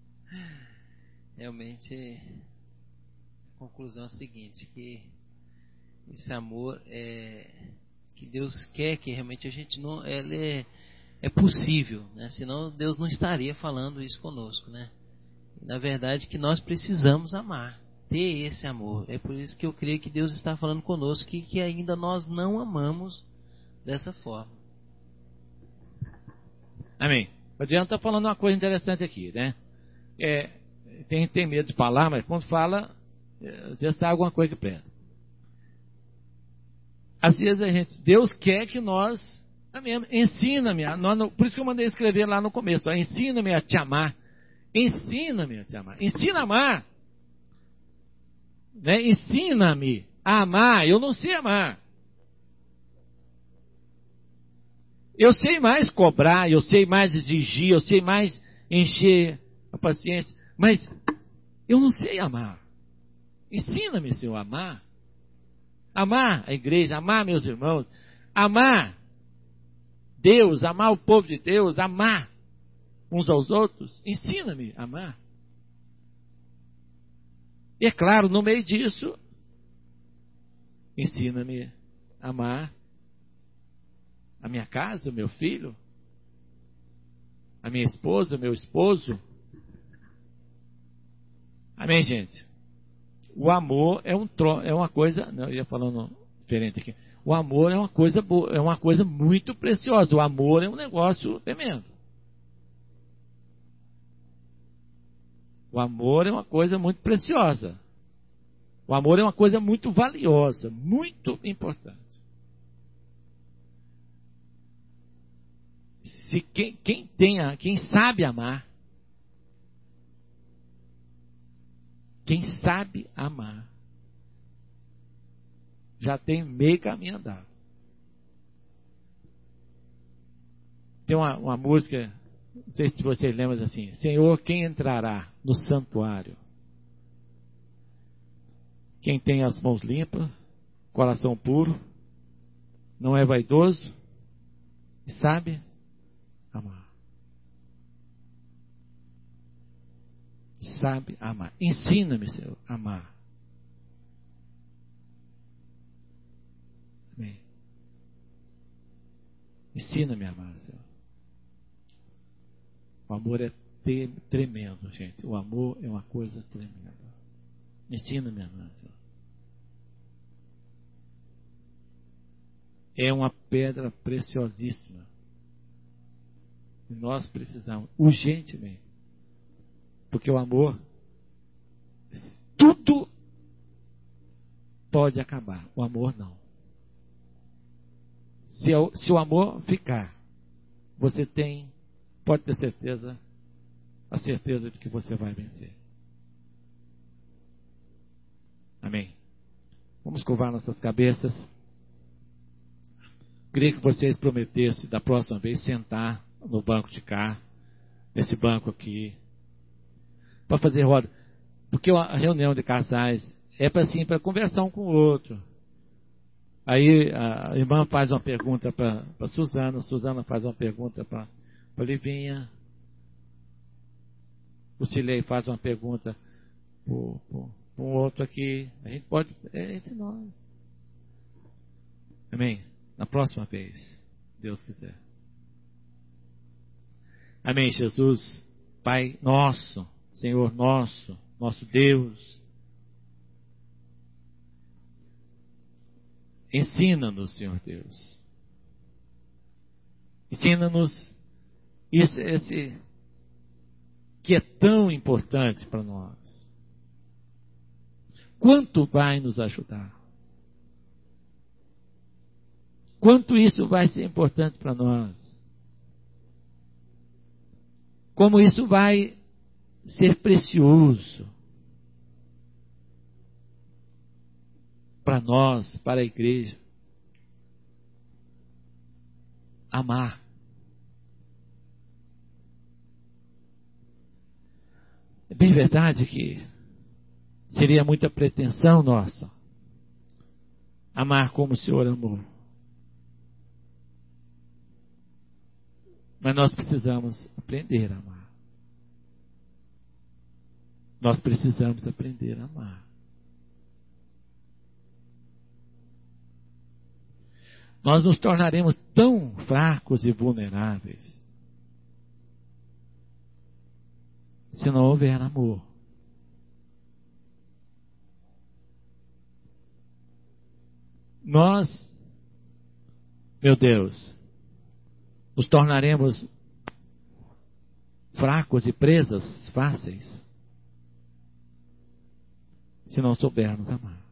Realmente, a conclusão é a seguinte, que esse amor que Deus quer que realmente a gente não... Ele é possível, né? Senão Deus não estaria falando isso conosco, né? E, na verdade, que nós precisamos amar, ter esse amor. É por isso que eu creio que Deus está falando conosco que ainda nós não amamos dessa forma. Amém. O Adriano está falando uma coisa interessante aqui, né? Tem medo de falar, mas quando fala, às vezes sai alguma coisa que prenda. Às vezes Deus quer que nós amemos. Ensina-me, por isso que eu mandei escrever lá no começo, ensina-me a te amar. Ensina-me a te amar. Ensina a amar. Né? Ensina-me a amar. Eu não sei amar. Eu sei mais cobrar, eu sei mais exigir, eu sei mais encher a paciência, mas eu não sei amar. Ensina-me, Senhor, a amar. Amar a igreja, amar meus irmãos, amar Deus, amar o povo de Deus, amar uns aos outros. Ensina-me a amar. E é claro, no meio disso, ensina-me a amar a minha casa, o meu filho, a minha esposa, o meu esposo. Amém, gente? O amor é uma coisa, não, eu ia falando diferente aqui. O amor é uma coisa boa, é uma coisa muito preciosa. O amor é um negócio tremendo. O amor é uma coisa muito preciosa. O amor é uma coisa muito valiosa, muito importante. Se quem sabe amar, já tem meio caminho andado. Tem uma música, não sei se vocês lembram assim: Senhor, quem entrará no santuário? Quem tem as mãos limpas, coração puro, não é vaidoso e sabe amar. Sabe amar. Ensina-me, Senhor, a amar. Amém. Ensina-me a amar, Senhor. O amor é tremendo, gente. O amor é uma coisa tremenda. Ensina-me a amar, Senhor. É uma pedra preciosíssima. E nós precisamos, urgentemente. Porque o amor, tudo pode acabar. O amor não. Se o amor ficar, você pode ter certeza, a certeza de que você vai vencer. Amém. Vamos curvar nossas cabeças. Queria que vocês prometessem da próxima vez sentar no banco de cá, nesse banco aqui, para fazer roda. Porque a reunião de casais é para conversar um com o outro. Aí a irmã faz uma pergunta para Suzana, Suzana faz uma pergunta para Livinha, o Silei faz uma pergunta para um outro aqui. A gente pode, entre nós. Amém? Na próxima vez, Deus quiser. Amém, Jesus, Pai nosso, Senhor nosso Deus, ensina-nos, Senhor Deus. Ensina-nos esse que é tão importante para nós. Quanto vai nos ajudar? Quanto isso vai ser importante para nós? Como isso vai ser precioso para nós, para a igreja. Amar. É bem verdade que seria muita pretensão nossa amar como o Senhor amou. Mas nós precisamos aprender a amar. Nós precisamos aprender a amar. Nós nos tornaremos tão fracos e vulneráveis se não houver amor. Nós, meu Deus, nos tornaremos fracos e presas fáceis se não soubermos amar.